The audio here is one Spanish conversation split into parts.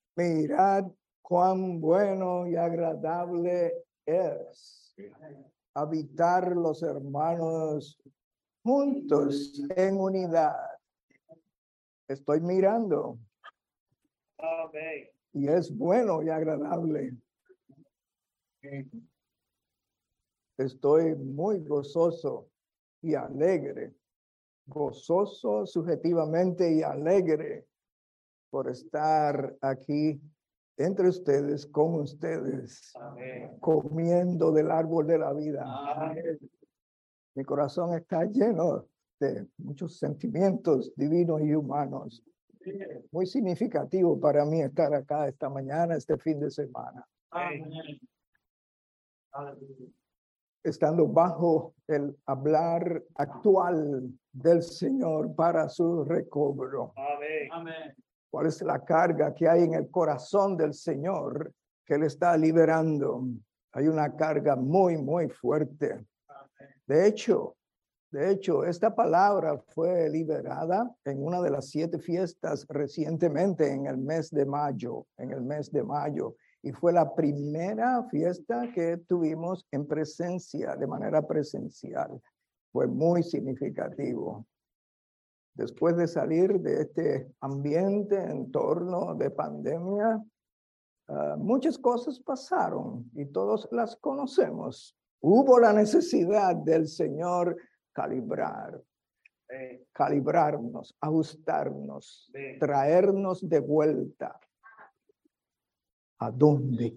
Mirad cuán bueno y agradable es habitar los hermanos juntos en unidad. Estoy mirando. Amén. Y es bueno y agradable. Estoy muy gozoso y alegre. Gozoso subjetivamente y alegre por estar aquí entre ustedes, con ustedes, Amén. comiendo del árbol de la vida. Amén. Mi corazón está lleno de muchos sentimientos divinos y humanos. Muy significativo para mí estar acá esta mañana, este fin de semana. Amén. Estando bajo el hablar actual del Señor para su recobro. Amén. Amén. ¿Cuál es la carga que hay en el corazón del Señor que Él está liberando? Hay una carga muy, muy fuerte. De hecho, esta palabra fue liberada en una de las 7 fiestas recientemente en el mes de mayo, y fue la primera fiesta que tuvimos en presencia, de manera presencial. Fue muy significativo. Después de salir de este ambiente, entorno de pandemia, muchas cosas pasaron y todos las conocemos. Hubo la necesidad del Señor calibrarnos, ajustarnos, traernos de vuelta. ¿A dónde?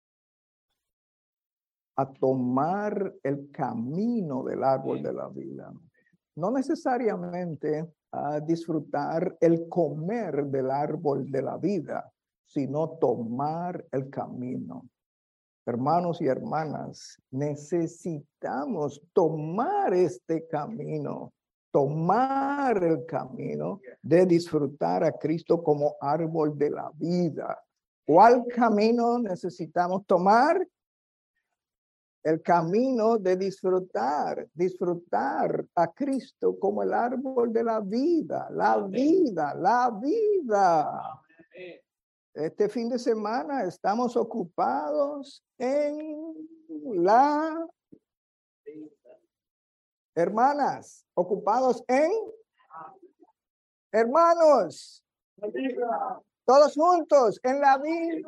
A tomar el camino del árbol de la vida. No necesariamente a disfrutar el comer del árbol de la vida, sino tomar el camino. Hermanos y hermanas, necesitamos tomar este camino, tomar el camino de disfrutar a Cristo como árbol de la vida. ¿Cuál camino necesitamos tomar? El camino de disfrutar a Cristo como el árbol de la vida, la vida. Este fin de semana estamos ocupados en la... Hermanas, ocupados en... Hermanos, todos juntos, en la vida.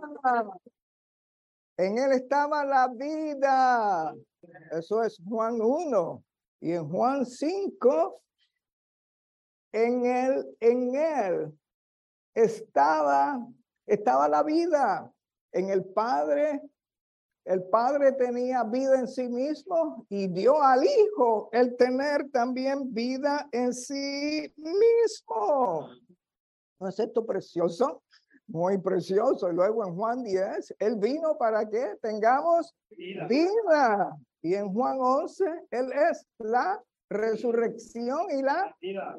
En él estaba la vida. Eso es Juan 1. Y en Juan 5, en él estaba la vida. En el Padre tenía vida en sí mismo y dio al Hijo el tener también vida en sí mismo. ¿No es esto precioso? Muy precioso. Y luego en Juan 10, Él vino para que tengamos vida. Y en Juan 11, Él es la resurrección y la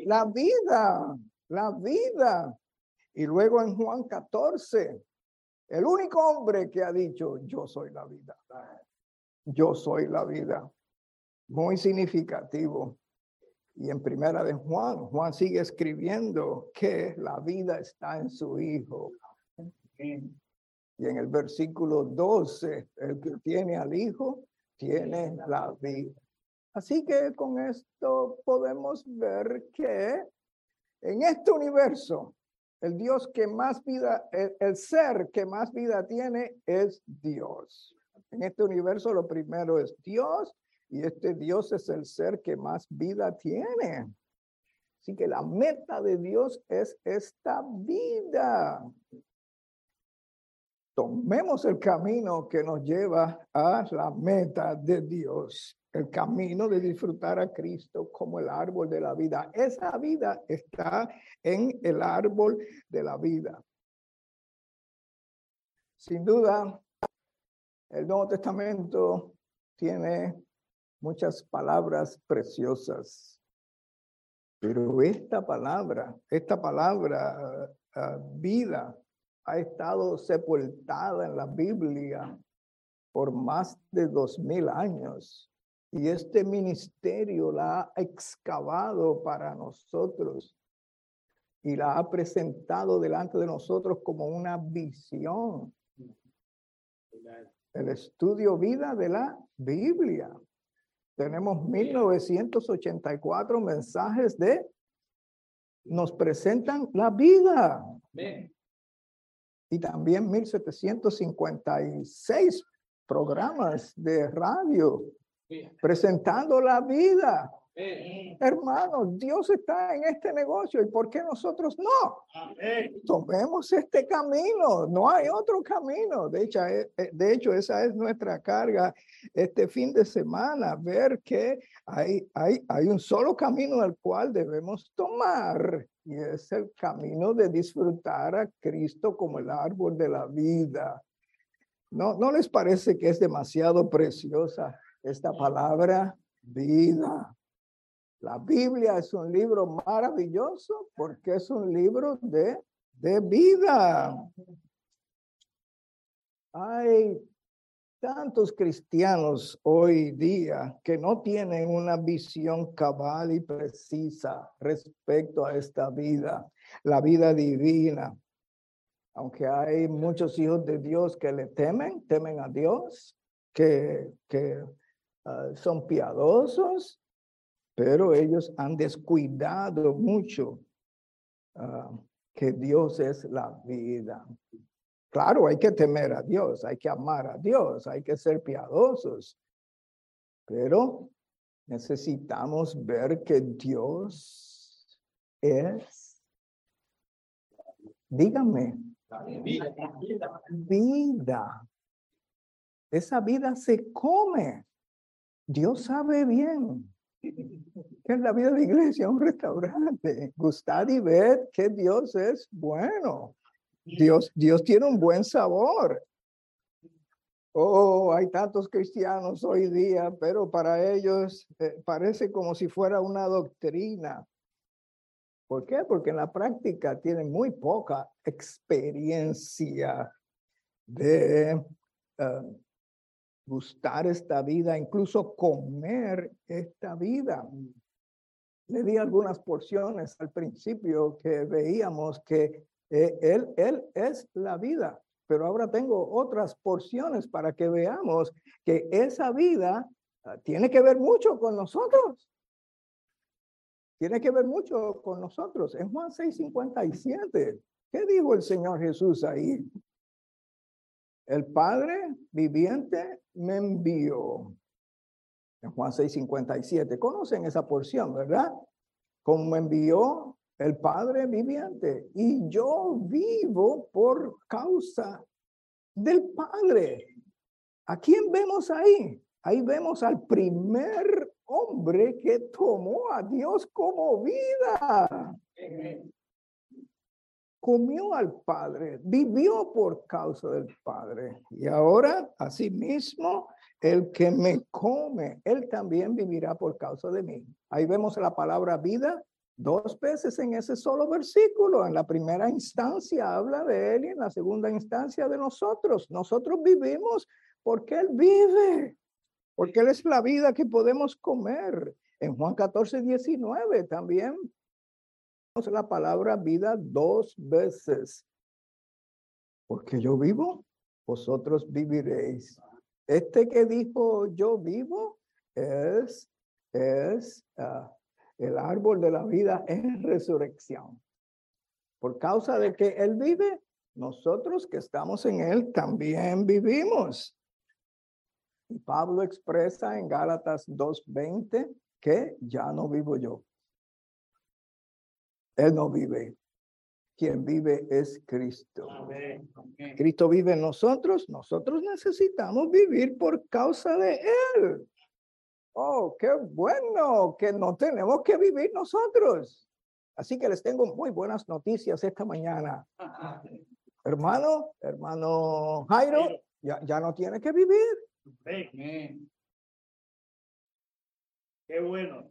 vida. Y luego en Juan 14, el único hombre que ha dicho, yo soy la vida. Yo soy la vida. Muy significativo. Y en primera de Juan sigue escribiendo que la vida está en su Hijo. Y en el versículo 12, el que tiene al Hijo, tiene la vida. Así que con esto podemos ver que en este universo, el Dios que más vida, el ser que más vida tiene es Dios. En este universo lo primero es Dios y este Dios es el ser que más vida tiene. Así que la meta de Dios es esta vida. Tomemos el camino que nos lleva a la meta de Dios. El camino de disfrutar a Cristo como el árbol de la vida. Esa vida está en el árbol de la vida. Sin duda, el Nuevo Testamento tiene muchas palabras preciosas. Pero esta palabra, vida, ha estado sepultada en la Biblia por más de 2000 años. Y este ministerio la ha excavado para nosotros. y la ha presentado delante de nosotros como una visión. El estudio vida de la Biblia. Tenemos 1984 mensajes nos presentan la vida. Y también 1756 programas de radio presentando la vida. Hermanos, Dios está en este negocio. ¿Y por qué nosotros no? Tomemos este camino. No hay otro camino. De hecho, esa es nuestra carga este fin de semana. Ver que hay un solo camino al cual debemos tomar. Y es el camino de disfrutar a Cristo como el árbol de la vida. ¿No les parece que es demasiado preciosa esta palabra? Vida. La Biblia es un libro maravilloso porque es un libro de vida. Hay tantos cristianos hoy día que no tienen una visión cabal y precisa respecto a esta vida, la vida divina. Aunque hay muchos hijos de Dios que le temen a Dios, que son piadosos, pero ellos han descuidado mucho que Dios es la vida. Claro, hay que temer a Dios, hay que amar a Dios, hay que ser piadosos, pero necesitamos ver que Dios es, dígame, vida. Esa vida se come. Dios sabe bien. ¿Qué es la vida de iglesia? Un restaurante. Gustad y ved que Dios es bueno. Dios tiene un buen sabor. Oh, hay tantos cristianos hoy día, pero para ellos parece como si fuera una doctrina. ¿Por qué? Porque en la práctica tienen muy poca experiencia de gustar esta vida, incluso comer esta vida. Le di algunas porciones al principio que veíamos que él es la vida, pero ahora tengo otras porciones para que veamos que esa vida tiene que ver mucho con nosotros. Tiene que ver mucho con nosotros. En Juan 6:57, ¿qué dijo el Señor Jesús ahí? El Padre viviente me envió. En Juan 6:57. Conocen esa porción, ¿verdad? Como me envió el Padre viviente. Y yo vivo por causa del Padre. ¿A quién vemos ahí? Ahí vemos al primer hombre que tomó a Dios como vida. Comió al Padre, vivió por causa del Padre. Y ahora, asimismo, el que me come, él también vivirá por causa de mí. Ahí vemos la palabra vida 2 veces en ese solo versículo. En la primera instancia habla de él y en la segunda instancia de nosotros. Nosotros vivimos porque él vive, porque él es la vida que podemos comer. En Juan 14:19 también la palabra vida 2 veces. Porque yo vivo, vosotros viviréis. Este que dijo yo vivo es el árbol de la vida en resurrección. Por causa de que él vive, nosotros que estamos en él también vivimos. Y Pablo expresa en Gálatas 2:20 que ya no vivo yo. Él no vive. Quien vive es Cristo. Amén. Cristo vive en nosotros. Nosotros necesitamos vivir por causa de él. Oh, qué bueno que no tenemos que vivir nosotros. Así que les tengo muy buenas noticias esta mañana. Hermano Jairo, ya no tiene que vivir. Amén. Qué bueno.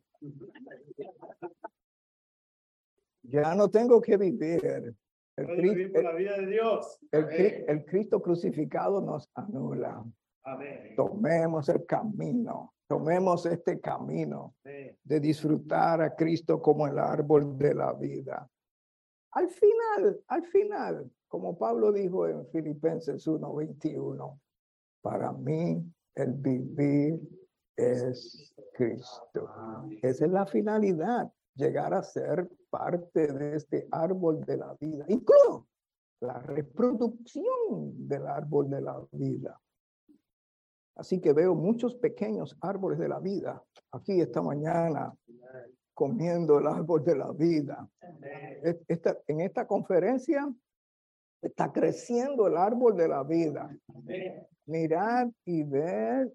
Ya no tengo que vivir. Vivir por la vida de Dios. El Cristo crucificado nos anula. Amén. Tomemos el camino. Tomemos este camino de disfrutar a Cristo como el árbol de la vida. al final, como Pablo dijo en Filipenses 1:21, para mí el vivir es Cristo. Esa es la finalidad, llegar a ser parte de este árbol de la vida, incluso la reproducción del árbol de la vida. Así que veo muchos pequeños árboles de la vida aquí esta mañana comiendo el árbol de la vida. En esta conferencia está creciendo el árbol de la vida. Mirad y ver.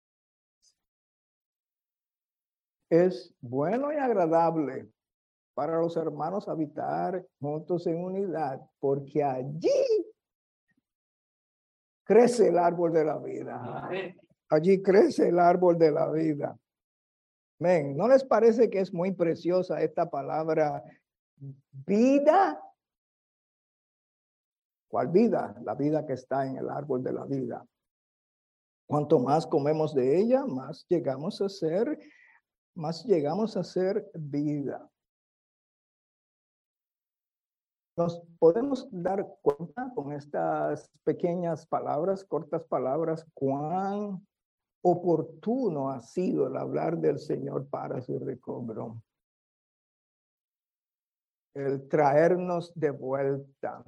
Es bueno y agradable para los hermanos habitar juntos en unidad, porque allí crece el árbol de la vida. Allí crece el árbol de la vida. Amén. ¿No les parece que es muy preciosa esta palabra vida? ¿Cuál vida? La vida que está en el árbol de la vida. Cuanto más comemos de ella, más llegamos a ser vida. Nos podemos dar cuenta con estas pequeñas palabras, cortas palabras, cuán oportuno ha sido el hablar del Señor para su recobro. El traernos de vuelta.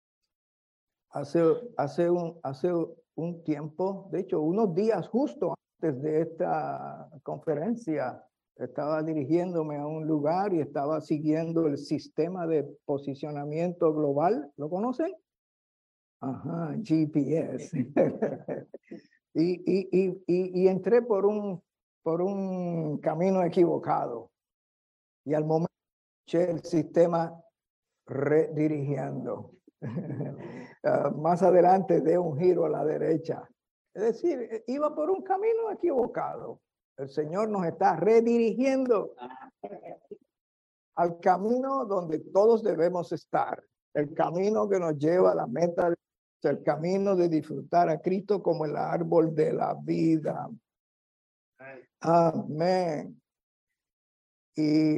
Hace un tiempo, de hecho, unos días justo antes de esta conferencia, estaba dirigiéndome a un lugar y estaba siguiendo el sistema de posicionamiento global. ¿Lo conocen? Ajá, GPS. y entré por un camino equivocado. Y al momento el sistema redirigiendo. Más adelante de un giro a la derecha. Es decir, iba por un camino equivocado. El Señor nos está redirigiendo al camino donde todos debemos estar. El camino que nos lleva a la meta, el camino de disfrutar a Cristo como el árbol de la vida. Amén. Y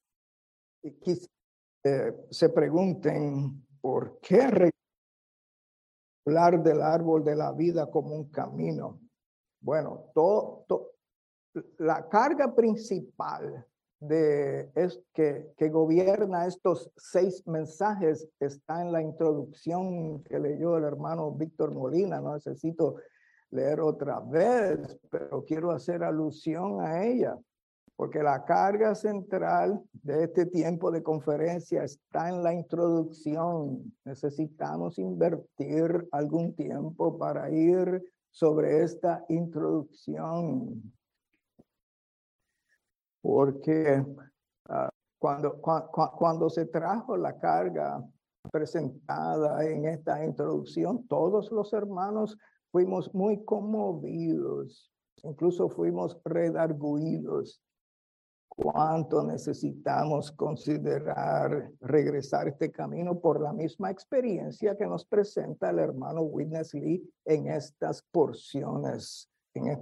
se pregunten por qué hablar del árbol de la vida como un camino. Bueno, la carga principal que gobierna estos 6 mensajes está en la introducción que leyó el hermano Víctor Molina. No necesito leer otra vez, pero quiero hacer alusión a ella, porque la carga central de este tiempo de conferencia está en la introducción. Necesitamos invertir algún tiempo para ir sobre esta introducción. Porque cuando se trajo la carga presentada en esta introducción, todos los hermanos fuimos muy conmovidos, incluso fuimos redarguidos. Cuánto necesitamos considerar regresar este camino por la misma experiencia que nos presenta el hermano Witness Lee en estas porciones,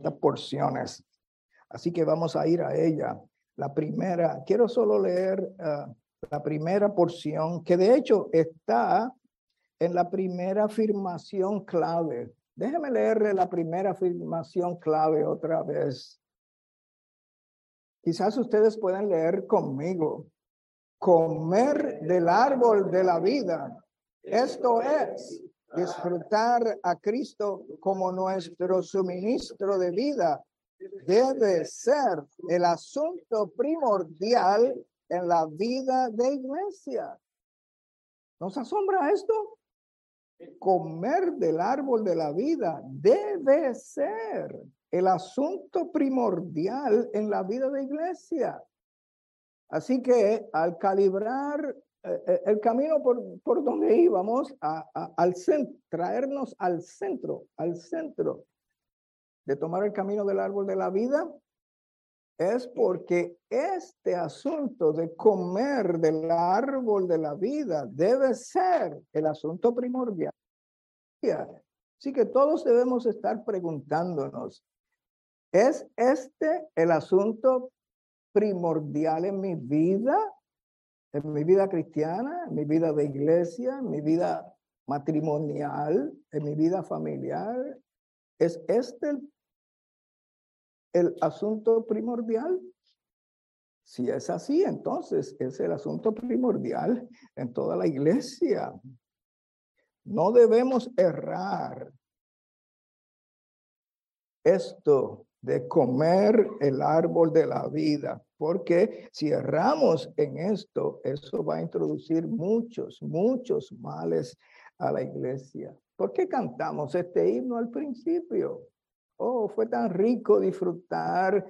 Así que vamos a ir a ella. La primera, quiero solo leer la primera porción, que de hecho está en la primera afirmación clave. Déjeme leerle la primera afirmación clave otra vez. Quizás ustedes puedan leer conmigo. Comer del árbol de la vida. Esto es disfrutar a Cristo como nuestro suministro de vida. Debe ser el asunto primordial en la vida de iglesia. ¿Nos asombra esto? Comer del árbol de la vida debe ser el asunto primordial en la vida de iglesia. Así que al calibrar el camino por donde íbamos, traernos al centro de tomar el camino del árbol de la vida, es porque este asunto de comer del árbol de la vida debe ser el asunto primordial. Así que todos debemos estar preguntándonos, ¿es este el asunto primordial en mi vida? en mi vida cristiana, en mi vida de iglesia, en mi vida matrimonial, en mi vida familiar. ¿Es este el asunto primordial? Si es así, entonces es el asunto primordial en toda la iglesia. No debemos errar esto de comer el árbol de la vida, porque si erramos en esto, eso va a introducir muchos males a la iglesia. ¿Por qué cantamos este himno al principio? Oh, fue tan rico disfrutar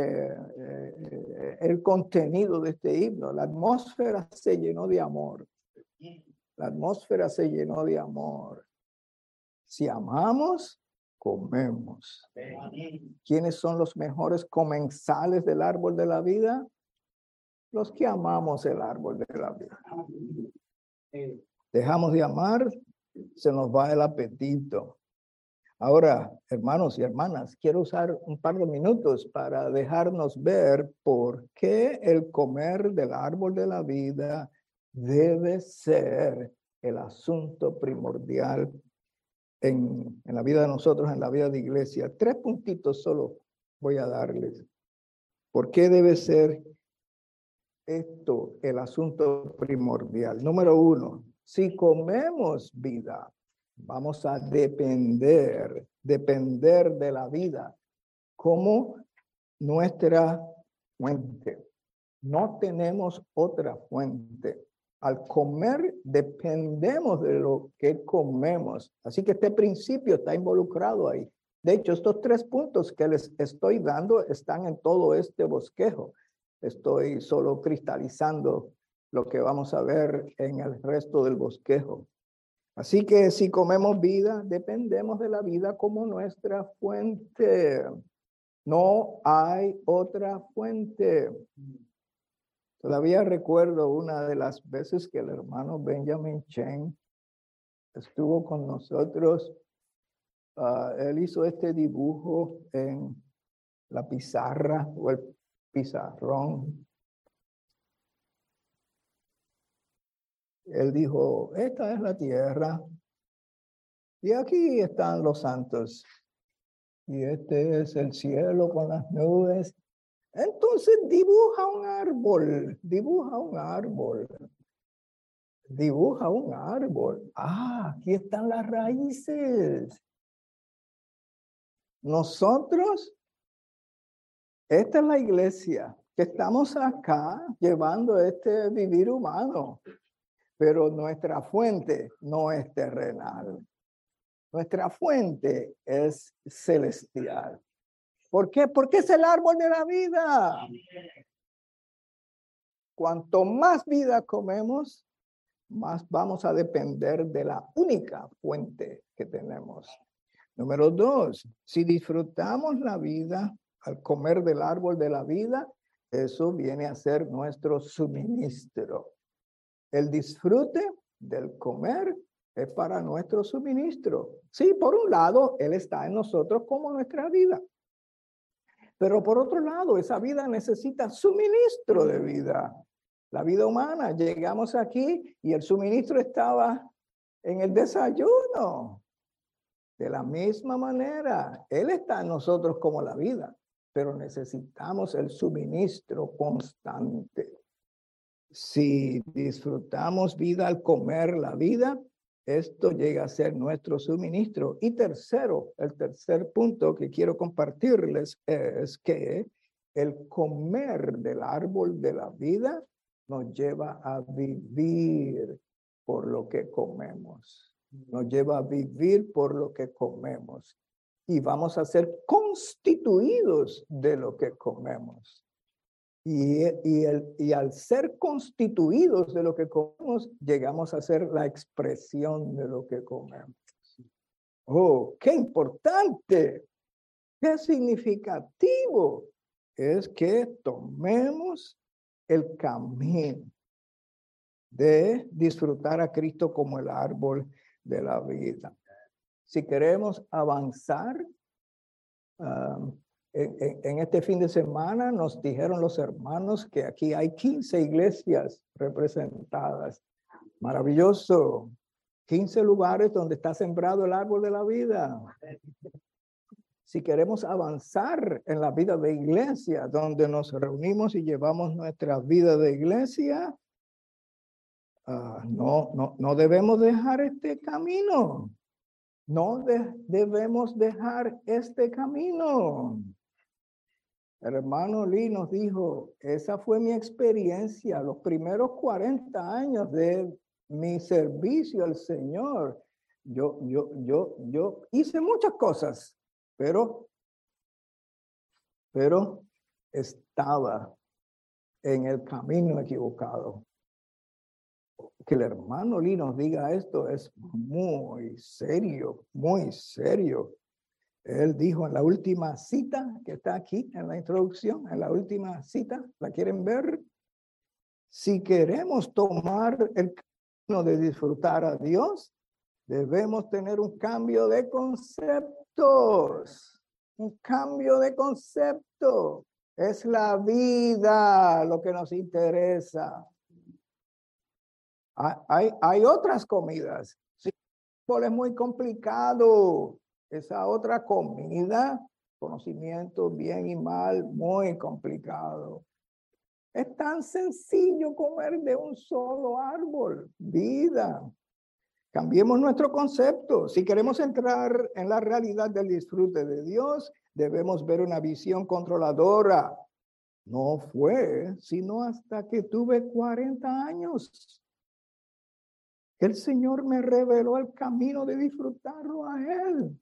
el contenido de este himno. La atmósfera se llenó de amor. La atmósfera se llenó de amor. Si amamos, comemos. ¿Quiénes son los mejores comensales del árbol de la vida? Los que amamos el árbol de la vida. Dejamos de amar, se nos va el apetito. Ahora, hermanos y hermanas, quiero usar un par de minutos para dejarnos ver por qué el comer del árbol de la vida debe ser el asunto primordial en la vida de nosotros, en la vida de iglesia. 3 puntitos solo voy a darles. ¿Por qué debe ser esto el asunto primordial? Número 1, si comemos vida, vamos a depender de la vida como nuestra fuente. No tenemos otra fuente. Al comer dependemos de lo que comemos. Así que este principio está involucrado ahí. De hecho, estos 3 puntos que les estoy dando están en todo este bosquejo. Estoy solo cristalizando lo que vamos a ver en el resto del bosquejo. Así que si comemos vida, dependemos de la vida como nuestra fuente. No hay otra fuente. Todavía recuerdo una de las veces que el hermano Benjamin Chen estuvo con nosotros. Él hizo este dibujo en la pizarra o el pizarrón. Él dijo, esta es la tierra y aquí están los santos y este es el cielo con las nubes. Entonces dibuja un árbol. Aquí están las raíces. Nosotros, esta es la iglesia, que estamos acá llevando este vivir humano, pero nuestra fuente no es terrenal. Nuestra fuente es celestial. ¿Por qué? Porque es el árbol de la vida. Cuanto más vida comemos, más vamos a depender de la única fuente que tenemos. Número 2, si disfrutamos la vida al comer del árbol de la vida, eso viene a ser nuestro suministro. El disfrute del comer es para nuestro suministro. Sí, por un lado, Él está en nosotros como nuestra vida. Pero por otro lado, esa vida necesita suministro de vida. La vida humana, llegamos aquí y el suministro estaba en el desayuno. De la misma manera, Él está en nosotros como la vida, pero necesitamos el suministro constante. Si disfrutamos vida al comer la vida, esto llega a ser nuestro suministro. Y tercero, el tercer punto que quiero compartirles es que el comer del árbol de la vida nos lleva a vivir por lo que comemos. Nos lleva a vivir por lo que comemos. Y vamos a ser constituidos de lo que comemos. Y al ser constituidos de lo que comemos, llegamos a ser la expresión de lo que comemos. ¡Oh, qué importante! ¡Qué significativo! Es que tomemos el camino de disfrutar a Cristo como el árbol de la vida. Si queremos avanzar En este fin de semana nos dijeron los hermanos que aquí hay 15 iglesias representadas. Maravilloso. 15 lugares donde está sembrado el árbol de la vida. Si queremos avanzar en la vida de iglesia, donde nos reunimos y llevamos nuestra vida de iglesia, no debemos dejar este camino. No debemos dejar este camino. El hermano Lee nos dijo, esa fue mi experiencia, los primeros 40 años de mi servicio al Señor. Yo hice muchas cosas, pero estaba en el camino equivocado. Que el hermano Lee nos diga esto es muy serio, muy serio. Él dijo en la última cita que está aquí en la introducción, en la última cita, ¿la quieren ver? Si queremos tomar el camino de disfrutar a Dios, debemos tener un cambio de conceptos. Un cambio de concepto. Es la vida lo que nos interesa. Hay otras comidas. Sí, es muy complicado. Esa otra comida, conocimiento bien y mal, muy complicado. Es tan sencillo comer de un solo árbol, vida. Cambiemos nuestro concepto. Si queremos entrar en la realidad del disfrute de Dios, debemos ver una visión controladora. No fue sino hasta que tuve 40 años. El Señor me reveló el camino de disfrutarlo a Él.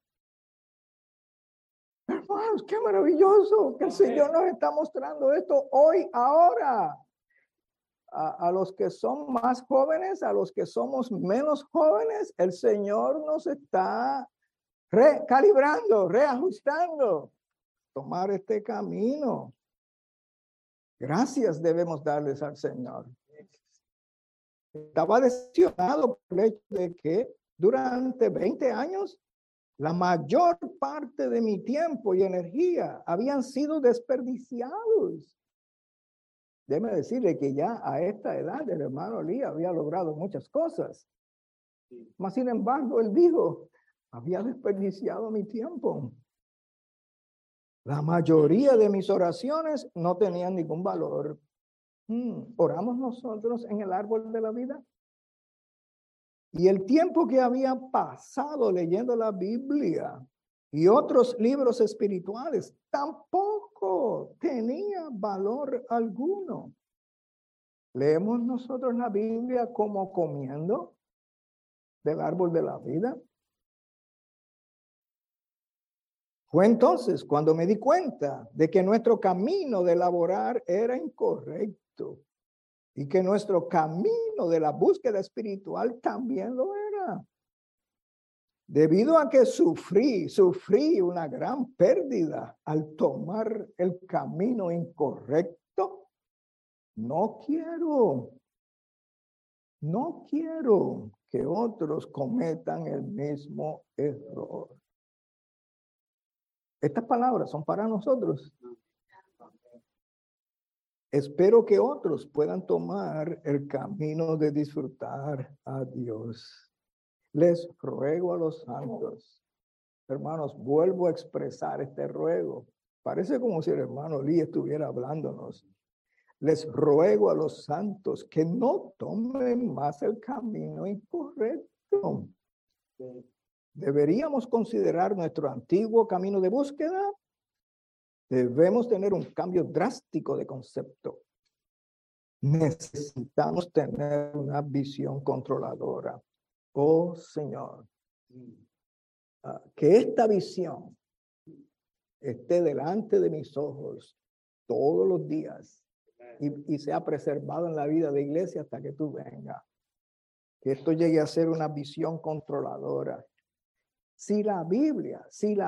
Hermanos, qué maravilloso que el Señor nos está mostrando esto hoy, ahora. A los que son más jóvenes, a los que somos menos jóvenes, el Señor nos está recalibrando, reajustando. Tomar este camino. Gracias debemos darles al Señor. Estaba decepcionado por el hecho de que durante 20 años la mayor parte de mi tiempo y energía habían sido desperdiciados. Déjeme decirle que ya a esta edad el hermano Lee había logrado muchas cosas. Mas, sin embargo, él dijo, había desperdiciado mi tiempo. La mayoría de mis oraciones no tenían ningún valor. ¿Oramos nosotros en el árbol de la vida? Y el tiempo que había pasado leyendo la Biblia y otros libros espirituales tampoco tenía valor alguno. ¿Leemos nosotros la Biblia como comiendo del árbol de la vida? Fue entonces cuando me di cuenta de que nuestro camino de laborar era incorrecto y que nuestro camino de la búsqueda espiritual también lo era. Debido a que sufrí una gran pérdida al tomar el camino incorrecto, no quiero que otros cometan el mismo error. Estas palabras son para nosotros. Espero que otros puedan tomar el camino de disfrutar a Dios. Les ruego a los santos, hermanos, vuelvo a expresar este ruego. Parece como si el hermano Lee estuviera hablándonos. Les ruego a los santos que no tomen más el camino incorrecto. ¿Deberíamos considerar nuestro antiguo camino de búsqueda? Debemos tener un cambio drástico de concepto. Necesitamos tener una visión controladora. Oh Señor, que esta visión esté delante de mis ojos todos los días y sea preservado en la vida de iglesia hasta que tú vengas. Que esto llegue a ser una visión controladora. Si la Biblia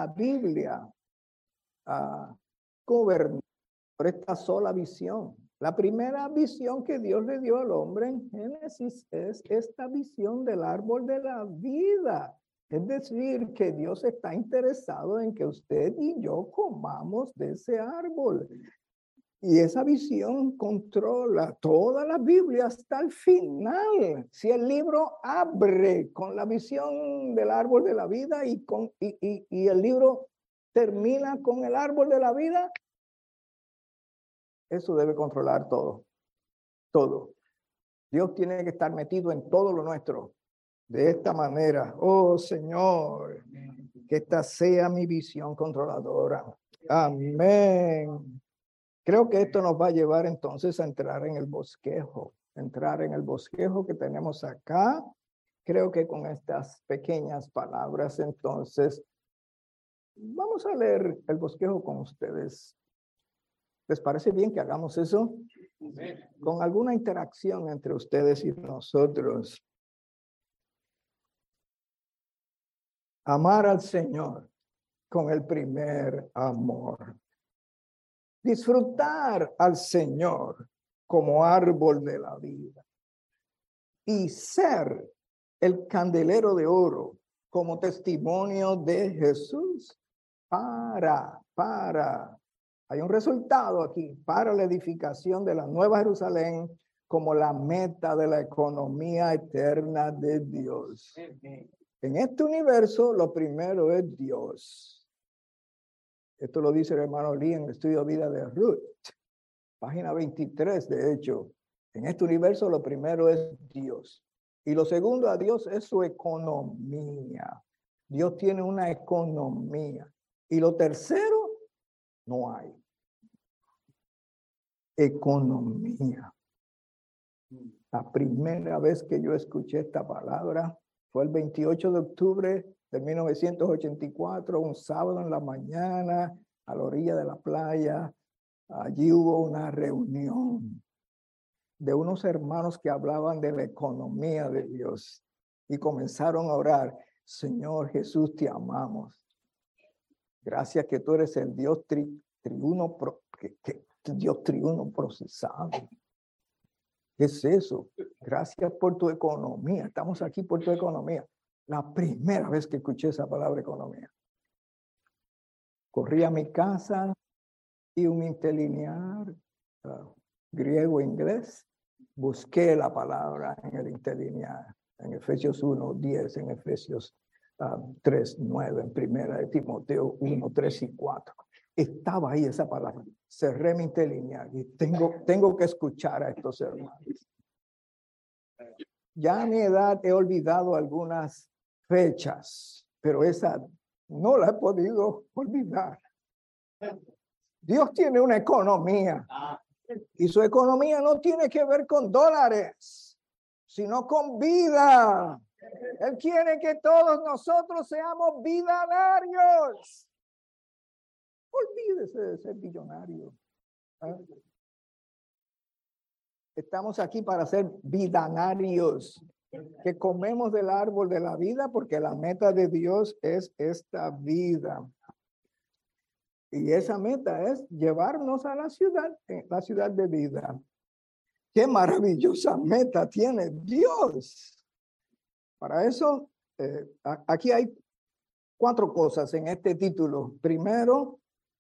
gobernó por esta sola visión. La primera visión que Dios le dio al hombre en Génesis es esta visión del árbol de la vida. Es decir, que Dios está interesado en que usted y yo comamos de ese árbol. Y esa visión controla toda la Biblia hasta el final. Si el libro abre con la visión del árbol de la vida y el libro termina con el árbol de la vida, eso debe controlar todo. Todo. Dios tiene que estar metido en todo lo nuestro. De esta manera, oh Señor, que esta sea mi visión controladora. Amén. Creo que esto nos va a llevar entonces a entrar en el bosquejo que tenemos acá. Creo que con estas pequeñas palabras, entonces, vamos a leer el bosquejo con ustedes. ¿Les parece bien que hagamos eso? Con alguna interacción entre ustedes y nosotros. Amar al Señor con el primer amor. Disfrutar al Señor como árbol de la vida. Y ser el candelero de oro como testimonio de Jesús hay un resultado aquí, para la edificación de la Nueva Jerusalén como la meta de la economía eterna de Dios. En este universo, lo primero es Dios. Esto lo dice el hermano Lee en el estudio Vida de Ruth, página 23, de hecho. En este universo, lo primero es Dios. Y lo segundo a Dios es su economía. Dios tiene una economía. Y lo tercero, no hay. Economía. La primera vez que yo escuché esta palabra fue el 28 de octubre de 1984, un sábado en la mañana, a la orilla de la playa. Allí hubo una reunión de unos hermanos que hablaban de la economía de Dios y comenzaron a orar. Señor Jesús, te amamos. Gracias que tú eres el Dios triuno, Dios triuno procesado. ¿Qué es eso? Gracias por tu economía. Estamos aquí por tu economía. La primera vez que escuché esa palabra economía. Corrí a mi casa y un interlinear griego e inglés. Busqué la palabra en el interlinear. En Efesios 1:10, en Efesios 3:9, en Primera de Timoteo 1:3 y 4. Estaba ahí esa palabra. Cerré mi interlinear y tengo que escuchar a estos hermanos. Ya a mi edad he olvidado algunas fechas, pero esa no la he podido olvidar. Dios tiene una economía y su economía no tiene que ver con dólares, sino con vida. Él quiere que todos nosotros seamos vidanarios. Olvídese de ser millonario. Estamos aquí para ser vidanarios, que comemos del árbol de la vida, porque la meta de Dios es esta vida. Y esa meta es llevarnos a la ciudad de vida. Qué maravillosa meta tiene Dios. Para eso, aquí hay 4 cosas en este título. Primero,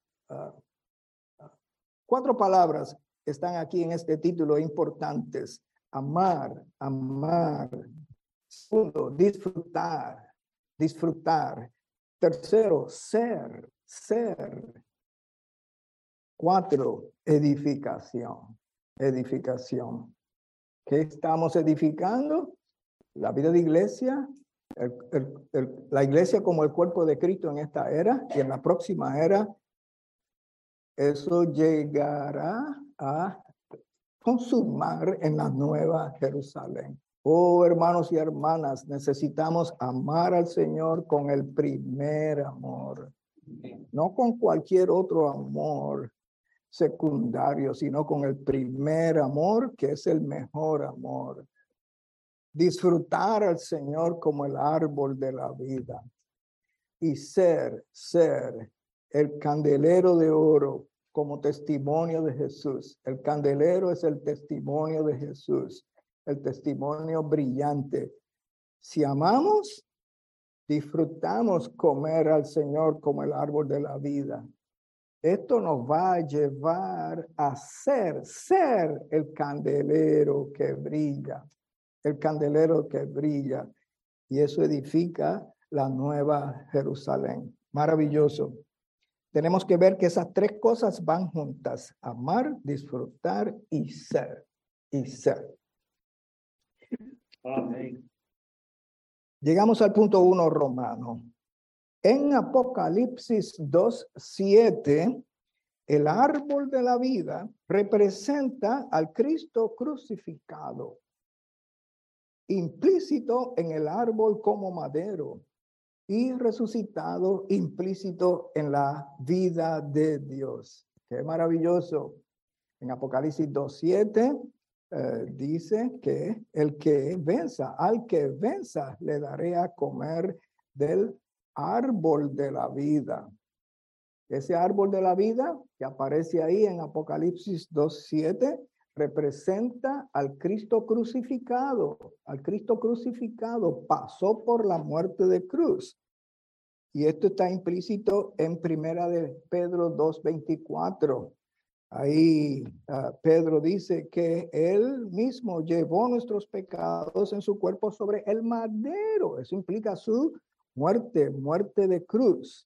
4 palabras están aquí en este título importantes. Amar. Segundo, disfrutar. Tercero, ser. 4, edificación. ¿Qué estamos edificando? La vida de iglesia, la iglesia como el cuerpo de Cristo en esta era y en la próxima era. Eso llegará a consumar en la Nueva Jerusalén. Oh, hermanos y hermanas, necesitamos amar al Señor con el primer amor. No con cualquier otro amor secundario, sino con el primer amor, que es el mejor amor. Disfrutar al Señor como el árbol de la vida. Y ser el candelero de oro como testimonio de Jesús. El candelero es el testimonio de Jesús, el testimonio brillante. Si amamos, disfrutamos comer al Señor como el árbol de la vida, esto nos va a llevar a ser el candelero que brilla, el candelero que brilla. Y eso edifica la nueva Jerusalén. Maravilloso. Tenemos que ver que esas tres cosas van juntas: amar, disfrutar y ser. Y ser. Amén. Llegamos al punto 1 romano. En Apocalipsis 2:7, el árbol de la vida representa al Cristo crucificado, implícito en el árbol como madero, y resucitado implícito en la vida de Dios. Qué maravilloso. En Apocalipsis 2:7 dice que el que venza, al que venza, le daré a comer del árbol de la vida. Ese árbol de la vida que aparece ahí en Apocalipsis 2:7 representa al Cristo crucificado. Al Cristo crucificado pasó por la muerte de cruz. Y esto está implícito en Primera de Pedro 2:24. Ahí Pedro dice que él mismo llevó nuestros pecados en su cuerpo sobre el madero. Eso implica su muerte de cruz.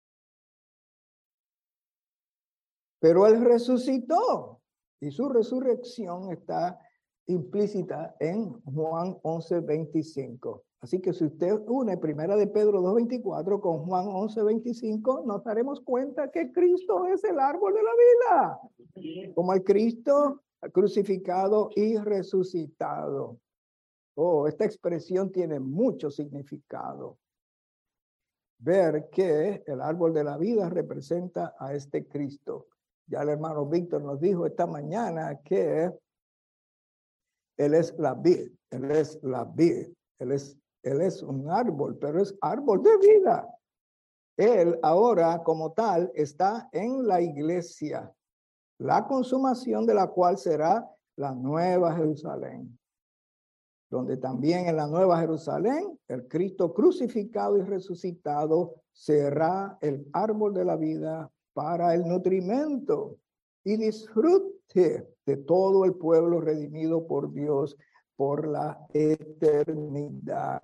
Pero él resucitó y su resurrección está implícita en Juan 11:25. Así que si usted une Primera de Pedro 2:24 con Juan 11:25, nos daremos cuenta que Cristo es el árbol de la vida, como el Cristo crucificado y resucitado. Oh, esta expresión tiene mucho significado. Ver que el árbol de la vida representa a este Cristo. Ya el hermano Víctor nos dijo esta mañana que él es la vid, él es la vid, él es un árbol, pero es árbol de vida. Él ahora como tal está en la iglesia, la consumación de la cual será la nueva Jerusalén, donde también en la nueva Jerusalén el Cristo crucificado y resucitado será el árbol de la vida para el nutrimento y disfrute de todo el pueblo redimido por Dios por la eternidad.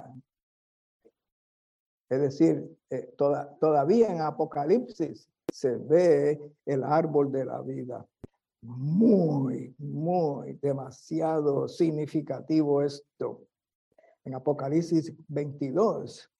Es decir, todavía en Apocalipsis se ve el árbol de la vida. Muy, demasiado significativo esto. En Apocalipsis 22,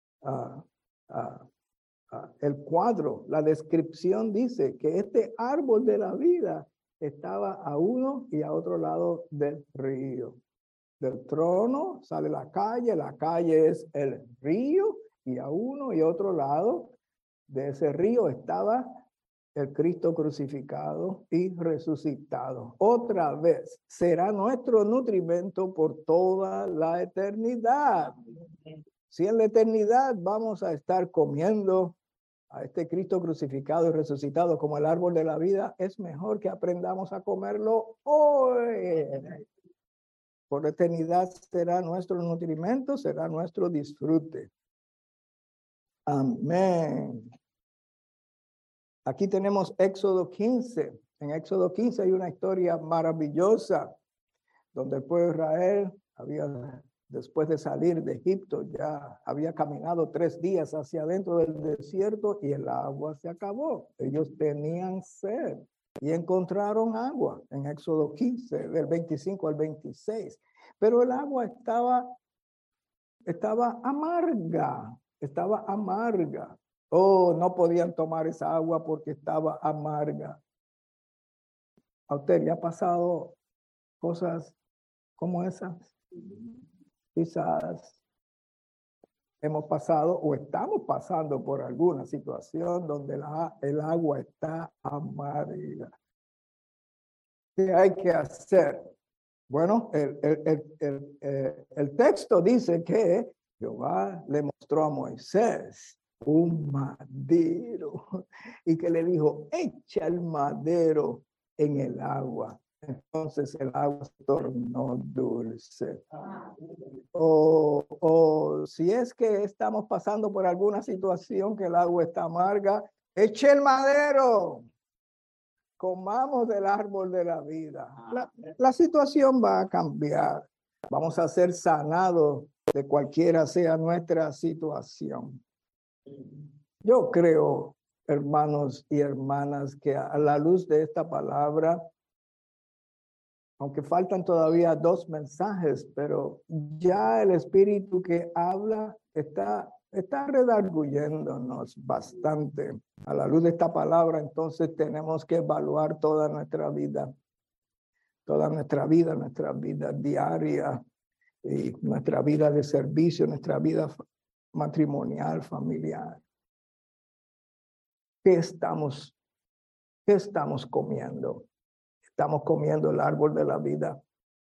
el cuadro, la descripción dice que este árbol de la vida estaba a uno y a otro lado del río. Del trono sale la calle es el río, y a uno y otro lado de ese río estaba el Cristo crucificado y resucitado. Otra vez, será nuestro nutrimento por toda la eternidad. Si en la eternidad vamos a estar comiendo a este Cristo crucificado y resucitado como el árbol de la vida, es mejor que aprendamos a comerlo hoy. Por la eternidad será nuestro nutrimento, será nuestro disfrute. Amén. Aquí tenemos Éxodo 15. En Éxodo 15 hay una historia maravillosa donde el pueblo de Israel después de salir de Egipto, ya había caminado 3 días hacia adentro del desierto y el agua se acabó. Ellos tenían sed y encontraron agua en Éxodo 15, del 25 al 26. Pero el agua estaba amarga. Oh, no podían tomar esa agua porque estaba amarga. ¿A usted le ha pasado cosas como esas? Quizás hemos pasado o estamos pasando por alguna situación donde el agua está amarga. ¿Qué hay que hacer? Bueno, el texto dice que Jehová le mostró a Moisés un madero y que le dijo, echa el madero en el agua. entonces el agua se tornó dulce. O si es que estamos pasando por alguna situación que el agua está amarga, eche el madero. Comamos del árbol de la vida. La situación va a cambiar. Vamos a ser sanados de cualquiera sea nuestra situación. Yo creo, hermanos y hermanas, que a la luz de esta palabra, aunque faltan todavía 2 mensajes, pero ya el espíritu que habla está redarguyéndonos bastante. A la luz de esta palabra, entonces tenemos que evaluar toda nuestra vida diaria y nuestra vida de servicio, nuestra vida matrimonial, familiar. ¿Qué estamos comiendo? Estamos comiendo el árbol de la vida.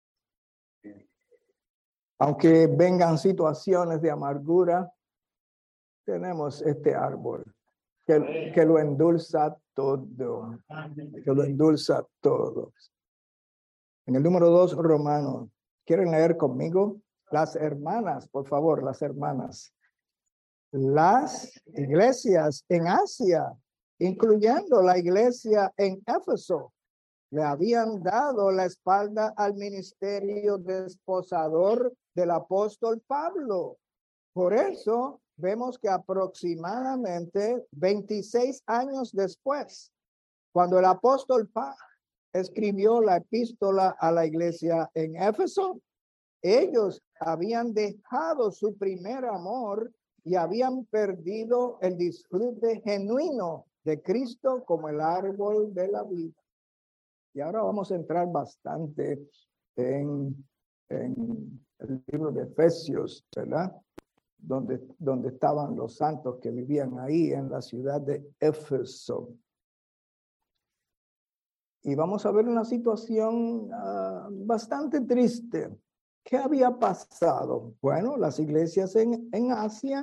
Aunque vengan situaciones de amargura, tenemos este árbol que lo endulza todo. Que lo endulza todo. En el número 2, Romanos. ¿Quieren leer conmigo? Las hermanas, por favor, las hermanas. Las iglesias en Asia, incluyendo la iglesia en Éfeso, le habían dado la espalda al ministerio desposador del apóstol Pablo. Por eso vemos que aproximadamente 26 años después, cuando el apóstol Pablo escribió la epístola a la iglesia en Éfeso, ellos habían dejado su primer amor y habían perdido el disfrute genuino de Cristo como el árbol de la vida. Y ahora vamos a entrar bastante en el libro de Efesios, ¿verdad? Donde estaban los santos que vivían ahí en la ciudad de Éfeso. Y vamos a ver una situación bastante triste. ¿Qué había pasado? Bueno, las iglesias en Asia,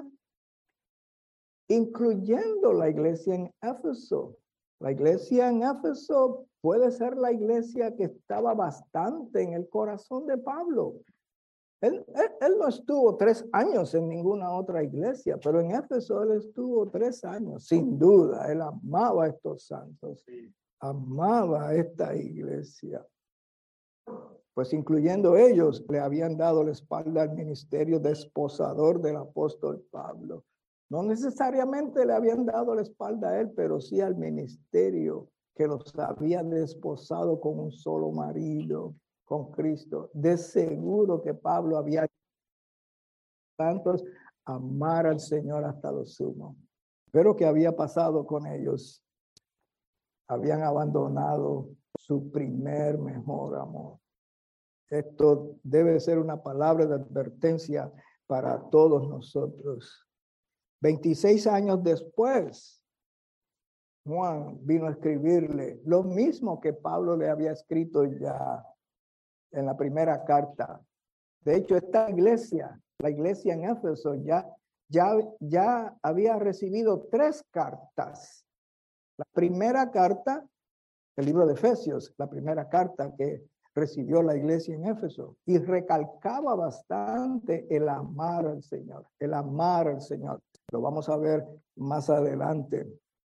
incluyendo la iglesia en Éfeso. La iglesia en Éfeso puede ser la iglesia que estaba bastante en el corazón de Pablo. Él no estuvo 3 años en ninguna otra iglesia, pero en Éfeso él estuvo 3 años, sin duda. Él amaba a estos santos, amaba a esta iglesia. Pues incluyendo ellos, le habían dado la espalda al ministerio desposador del apóstol Pablo. No necesariamente le habían dado la espalda a él, pero sí al ministerio que los había desposado con un solo marido, con Cristo. De seguro que Pablo había tantos amar al Señor hasta lo sumo. Pero ¿qué había pasado con ellos? Habían abandonado su primer mejor amor. Esto debe ser una palabra de advertencia para todos nosotros. 26 años después, Juan vino a escribirle lo mismo que Pablo le había escrito ya en la primera carta. De hecho, esta iglesia, la iglesia en Éfeso, ya había recibido 3 cartas. La primera carta, el libro de Efesios, la primera carta que recibió la iglesia en Éfeso, y recalcaba bastante el amar al Señor, el amar al Señor. Lo vamos a ver más adelante.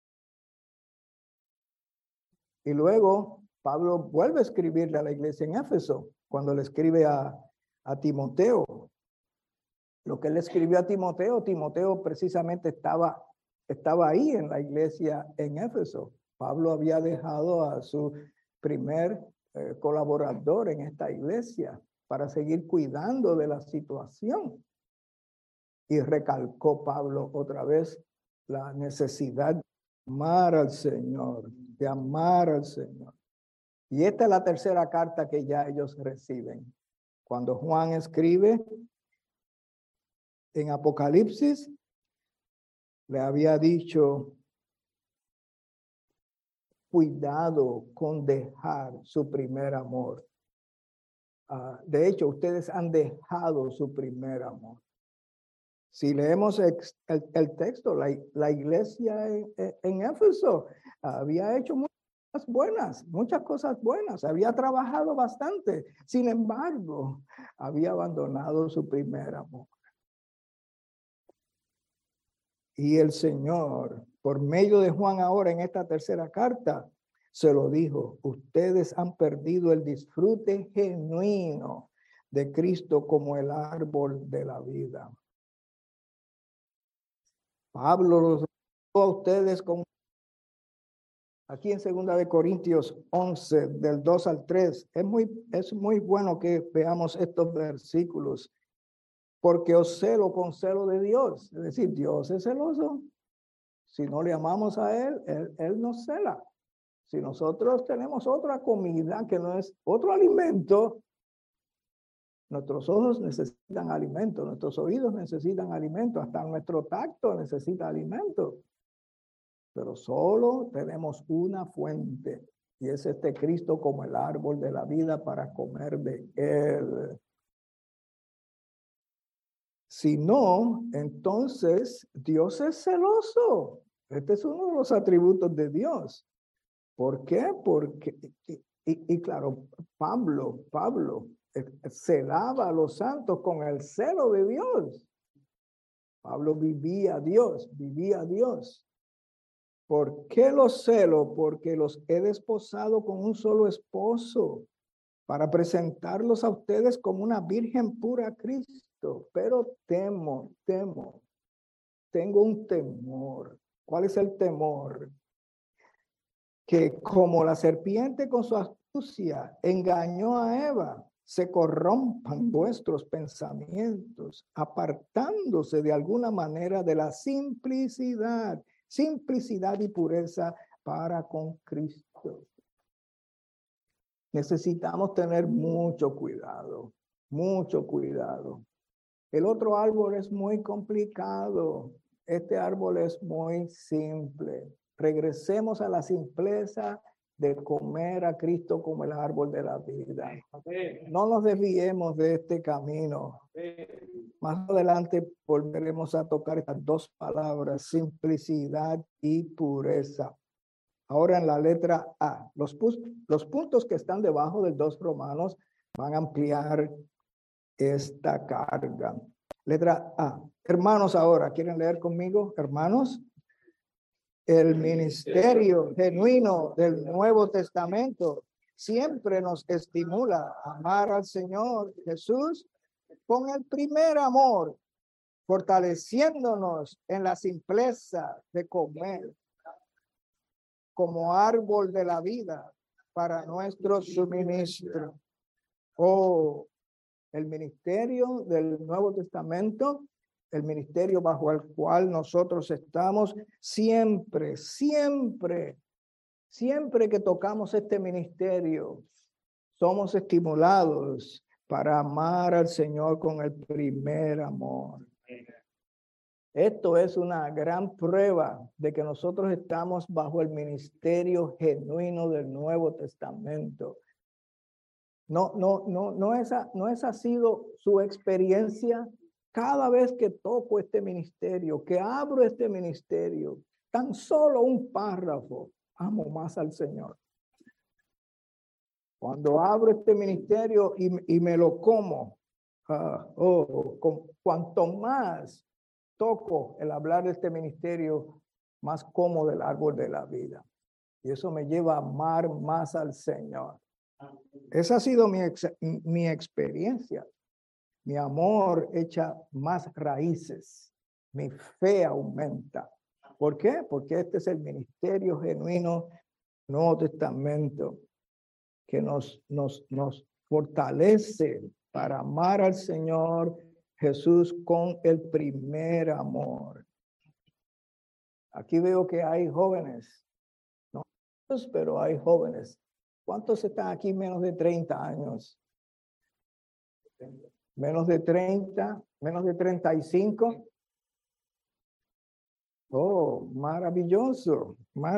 Y luego Pablo vuelve a escribirle a la iglesia en Éfeso, cuando le escribe a Timoteo. Lo que él escribió a Timoteo, Timoteo precisamente estaba ahí en la iglesia en Éfeso. Pablo había dejado a su primer colaborador en esta iglesia para seguir cuidando de la situación. Y recalcó Pablo otra vez la necesidad de amar al Señor, de amar al Señor. Y esta es la tercera carta que ya ellos reciben. Cuando Juan escribe en Apocalipsis, le había dicho, cuidado con dejar su primer amor. De hecho, ustedes han dejado su primer amor. Si leemos el texto, la iglesia en Éfeso había hecho buenas, muchas cosas buenas. Había trabajado bastante. Sin embargo, había abandonado su primer amor. Y el Señor, por medio de Juan ahora en esta tercera carta, se lo dijo: ustedes han perdido el disfrute genuino de Cristo como el árbol de la vida. Pablo los a ustedes como aquí en 2 Corintios 11, del 2 al 3. Es muy bueno que veamos estos versículos, porque os celo con celo de Dios. Es decir, Dios es celoso. Si no le amamos a Él nos cela. Si nosotros tenemos otra comida que no es otro alimento, nuestros ojos necesitan alimento, nuestros oídos necesitan alimento, hasta nuestro tacto necesita alimento. Pero solo tenemos una fuente, y es este Cristo como el árbol de la vida para comer de Él. Si no, entonces Dios es celoso. Este es uno de los atributos de Dios. ¿Por qué? Porque, y claro, Pablo celaba a los santos con el celo de Dios. Pablo vivía a Dios. ¿Por qué los celo? Porque los he desposado con un solo esposo, para presentarlos a ustedes como una virgen pura a Cristo. Pero temo, tengo un temor. ¿Cuál es el temor? Que como la serpiente con su astucia engañó a Eva, se corrompan vuestros pensamientos, apartándose de alguna manera de la simplicidad y pureza para con Cristo. Necesitamos tener mucho cuidado. El otro árbol es muy complicado. Este árbol es muy simple. Regresemos a la simpleza de comer a Cristo como el árbol de la vida. No nos desviemos de este camino. Más adelante volveremos a tocar estas dos palabras: simplicidad y pureza. Ahora en la letra A, los puntos que están debajo del 2 Romanos van a ampliar esta carga. Letra A. Hermanos, ahora, ¿quieren leer conmigo? Hermanos, el ministerio genuino del Nuevo Testamento siempre nos estimula a amar al Señor Jesús con el primer amor, fortaleciéndonos en la simpleza de comer como árbol de la vida para nuestro suministro. Oh, el ministerio del Nuevo Testamento, el ministerio bajo el cual nosotros estamos, siempre que tocamos este ministerio, somos estimulados para amar al Señor con el primer amor. Esto es una gran prueba de que nosotros estamos bajo el ministerio genuino del Nuevo Testamento. Esa ha sido su experiencia. Cada vez que toco este ministerio, que abro este ministerio, tan solo un párrafo, amo más al Señor. Cuando abro este ministerio y me lo como, cuanto más toco el hablar de este ministerio, más como del árbol de la vida. Y eso me lleva a amar más al Señor. Esa ha sido mi experiencia. Mi amor echa más raíces. Mi fe aumenta. ¿Por qué? Porque este es el ministerio genuino Nuevo Testamento que nos fortalece para amar al Señor Jesús con el primer amor. Aquí veo que hay jóvenes, no todos, pero hay jóvenes. ¿Cuántos están aquí menos de 30 años? Menos de 30, menos de 35. Oh, maravilloso.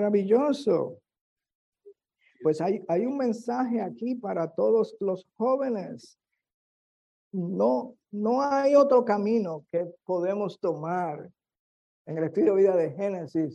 Pues hay un mensaje aquí para todos los jóvenes. No hay otro camino que podemos tomar en el estudio de vida de Génesis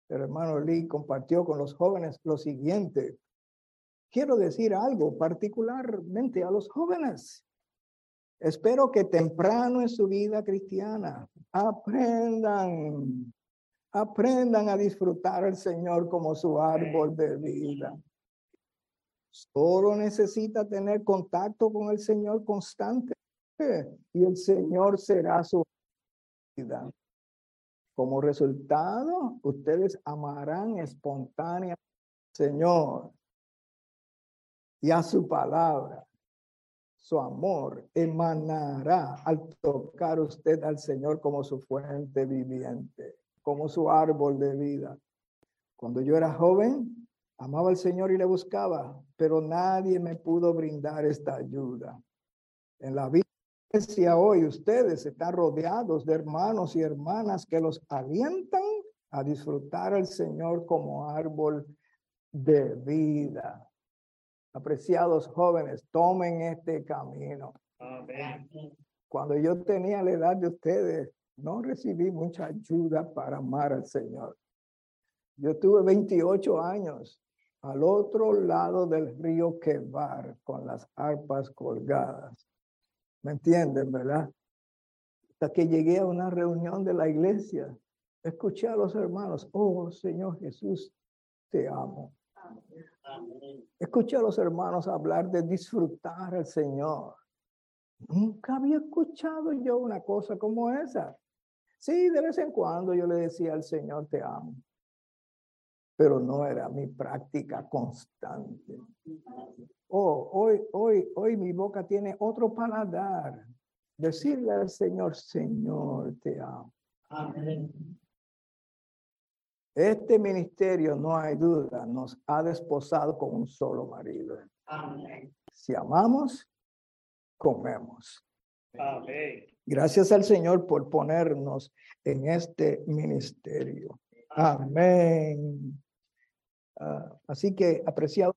el hermano Lee compartió con los jóvenes lo siguiente. Quiero decir algo particularmente a los jóvenes. Espero que temprano en su vida cristiana aprendan a disfrutar al Señor como su árbol de vida. Solo necesita tener contacto con el Señor constante y el Señor será su vida. Como resultado, ustedes amarán espontáneamente al Señor y a su palabra. Su amor emanará al tocar usted al Señor como su fuente viviente, como su árbol de vida. Cuando yo era joven, amaba al Señor y le buscaba, pero nadie me pudo brindar esta ayuda. En la vida hoy ustedes están rodeados de hermanos y hermanas que los alientan a disfrutar al Señor como árbol de vida. Apreciados jóvenes, tomen este camino. Amén. Cuando yo tenía la edad de ustedes, no recibí mucha ayuda para amar al Señor. Yo tuve 28 años al otro lado del río Quebar con las arpas colgadas. ¿Me entienden, verdad? Hasta que llegué a una reunión de la iglesia, escuché a los hermanos, oh Señor Jesús, te amo. Escuché a los hermanos hablar de disfrutar al Señor. Nunca había escuchado yo una cosa como esa. Sí, de vez en cuando yo le decía al Señor, te amo. Pero no era mi práctica constante. Oh, hoy mi boca tiene otro paladar. Decirle al Señor, Señor, te amo. Amén. Este ministerio, no hay duda, nos ha desposado con un solo marido. Amén. Si amamos, comemos. Amén. Gracias al Señor por ponernos en este ministerio. Amén. Así que, apreciados,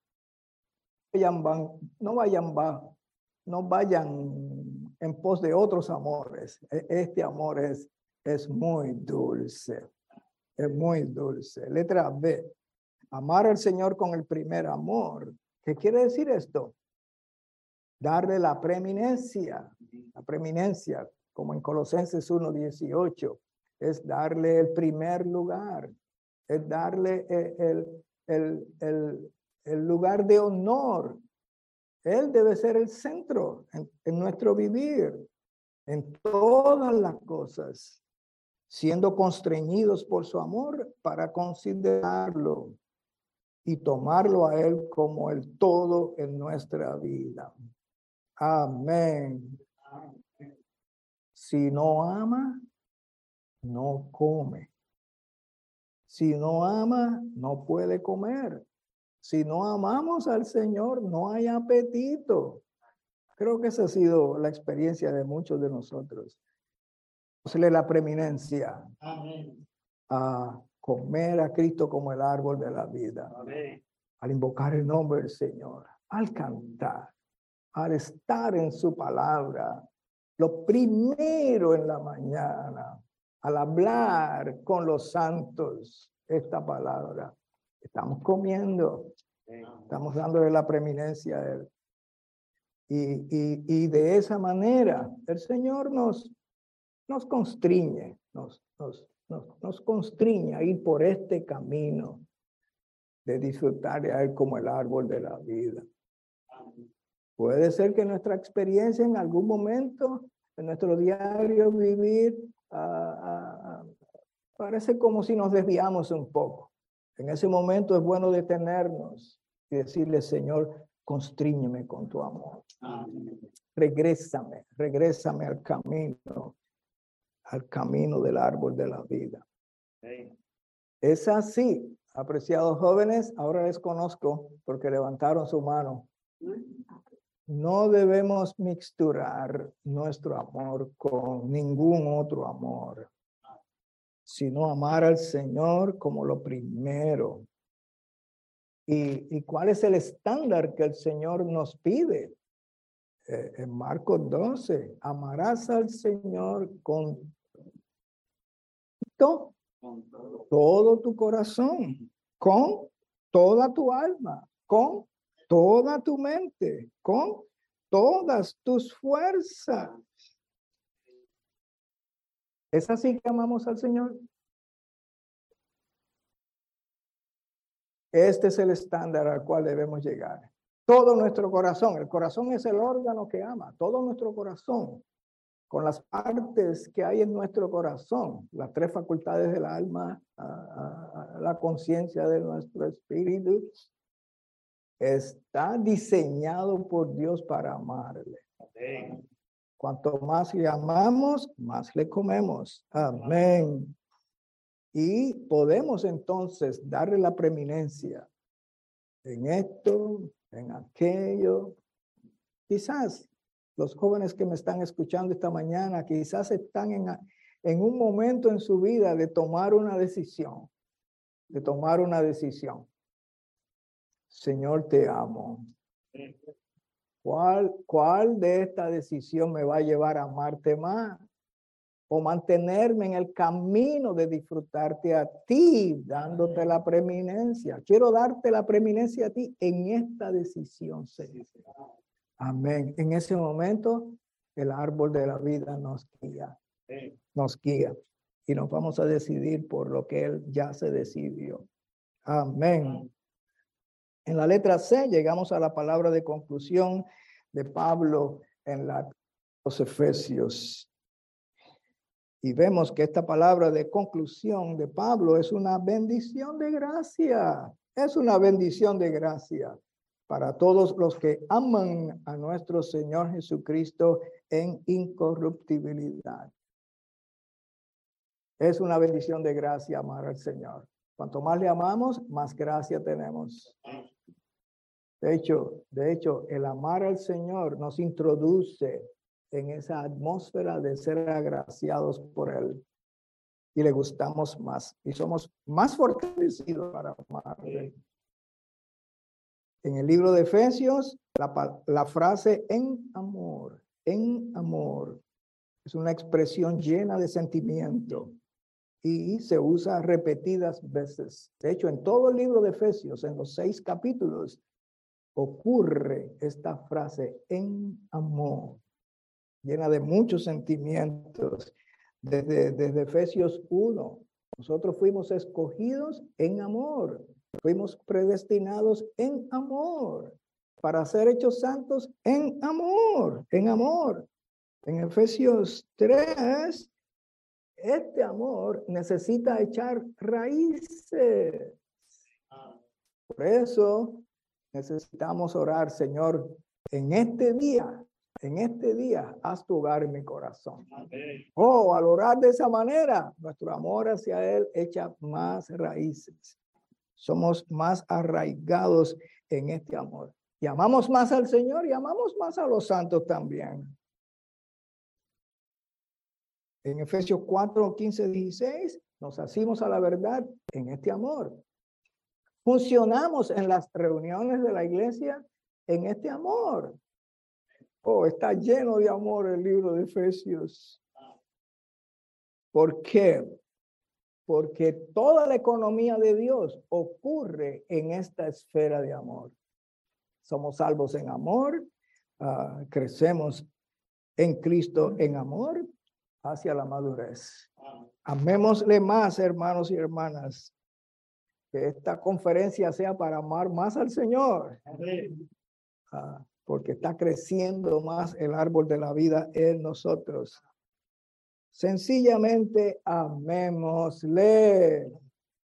no vayan en pos de otros amores. Este amor es muy dulce. Es muy dulce. Letra B. Amar al Señor con el primer amor. ¿Qué quiere decir esto? Darle la preeminencia, como en Colosenses 1:18, es darle el primer lugar, es darle el lugar de honor. Él debe ser el centro en nuestro vivir, en todas las cosas, siendo constreñidos por su amor para considerarlo y tomarlo a Él como el todo en nuestra vida. Amén. Si no ama, no come. Si no ama, no puede comer. Si no amamos al Señor, no hay apetito. Creo que esa ha sido la experiencia de muchos de nosotros. Darle la preeminencia a comer a Cristo como el árbol de la vida. Amén. Al invocar el nombre del Señor, al cantar, al estar en su palabra, lo primero en la mañana, al hablar con los santos esta palabra. Estamos comiendo, estamos dándole la preeminencia a Él. Y de esa manera el Señor nos constriñe, nos constriñe a ir por este camino de disfrutar de Él como el árbol de la vida. Puede ser que nuestra experiencia en algún momento, en nuestro diario vivir, parece como si nos desviamos un poco. En ese momento es bueno detenernos y decirle, Señor, constríñeme con tu amor. Regrésame al camino del árbol de la vida. Es así, apreciados jóvenes, ahora les conozco porque levantaron su mano. No debemos mixturar nuestro amor con ningún otro amor, sino amar al Señor como lo primero. ¿Y cuál es el estándar que el Señor nos pide? En Marcos 12, amarás al Señor con todo todo tu corazón, con toda tu alma, con toda tu mente, con todas tus fuerzas. ¿Es así que amamos al Señor? Este es el estándar al cual debemos llegar. Todo nuestro corazón, el corazón es el órgano que ama, todo nuestro corazón, con las partes que hay en nuestro corazón, las tres facultades del alma, la conciencia de nuestro espíritu, está diseñado por Dios para amarle. Amén. Cuanto más le amamos, más le comemos. Amén. Y podemos entonces darle la preeminencia en esto, en aquello. Quizás los jóvenes que me están escuchando esta mañana, quizás están en un momento en su vida de tomar una decisión, Señor, te amo. ¿Cuál de esta decisión me va a llevar a amarte más? O mantenerme en el camino de disfrutarte a ti, dándote la preeminencia. Quiero darte la preeminencia a ti en esta decisión, Señor. Amén. En ese momento, el árbol de la vida nos guía. Y nos vamos a decidir por lo que Él ya se decidió. Amén. En la letra C llegamos a la palabra de conclusión de Pablo en los Efesios. Y vemos que esta palabra de conclusión de Pablo es una bendición de gracia. Es una bendición de gracia para todos los que aman a nuestro Señor Jesucristo en incorruptibilidad. Es una bendición de gracia amar al Señor. Cuanto más le amamos, más gracia tenemos. De hecho, el amar al Señor nos introduce en esa atmósfera de ser agraciados por Él. Y le gustamos más. Y somos más fortalecidos para amarle. En el libro de Efesios, la frase en amor, es una expresión llena de sentimiento y se usa repetidas veces. De hecho, en todo el libro de Efesios, en los 6 capítulos, ocurre esta frase en amor, llena de muchos sentimientos. Desde Efesios 1, nosotros fuimos escogidos en amor, fuimos predestinados en amor, para ser hechos santos en amor. En Efesios 3, este amor necesita echar raíces. Por eso necesitamos orar, Señor, en este día, haz tu hogar en mi corazón. Oh, al orar de esa manera, nuestro amor hacia Él echa más raíces. Somos más arraigados en este amor. Y amamos más al Señor y amamos más a los santos también. En Efesios 4, 15, 16, nos hacemos a la verdad en este amor. Funcionamos en las reuniones de la iglesia en este amor. Oh, está lleno de amor el libro de Efesios. ¿Por qué? Porque toda la economía de Dios ocurre en esta esfera de amor. Somos salvos en amor, crecemos en Cristo en amor hacia la madurez. Amémosle más, hermanos y hermanas. Que esta conferencia sea para amar más al Señor. Porque está creciendo más el árbol de la vida en nosotros. Sencillamente amémosle.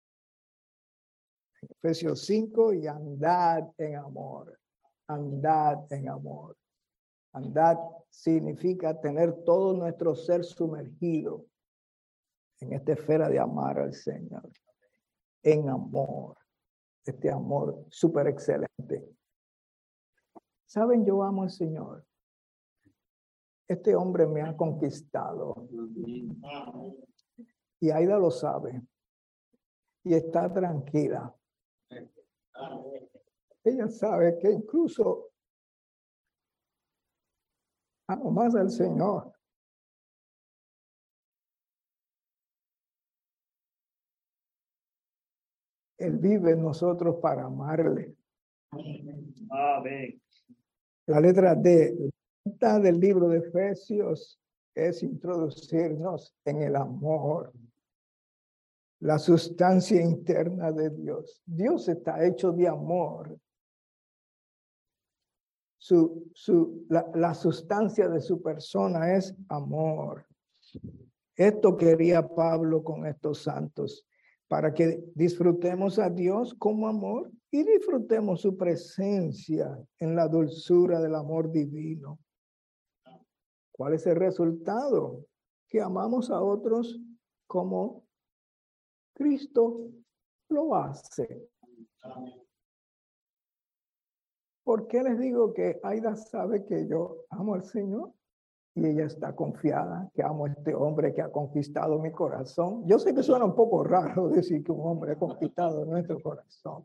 Efesios 5, y andad en amor. Andad en amor. Andad significa tener todo nuestro ser sumergido en esta esfera de amar al Señor. En amor. Este amor súper excelente. Saben, yo amo al Señor. Este hombre me ha conquistado. Y Aida lo sabe. Y está tranquila. Ella sabe que incluso amo más al Señor Él vive en nosotros para amarle. Amén. La letra D del libro de Efesios es introducirnos en el amor, la sustancia interna de Dios. Dios está hecho de amor. La sustancia de su persona es amor. Esto quería Pablo con estos santos, para que disfrutemos a Dios como amor y disfrutemos su presencia en la dulzura del amor divino. ¿Cuál es el resultado? Que amamos a otros como Cristo lo hace. ¿Por qué les digo que Aida sabe que yo amo al Señor? Y ella está confiada que amo a este hombre que ha conquistado mi corazón. Yo sé que suena un poco raro decir que un hombre ha conquistado nuestro corazón.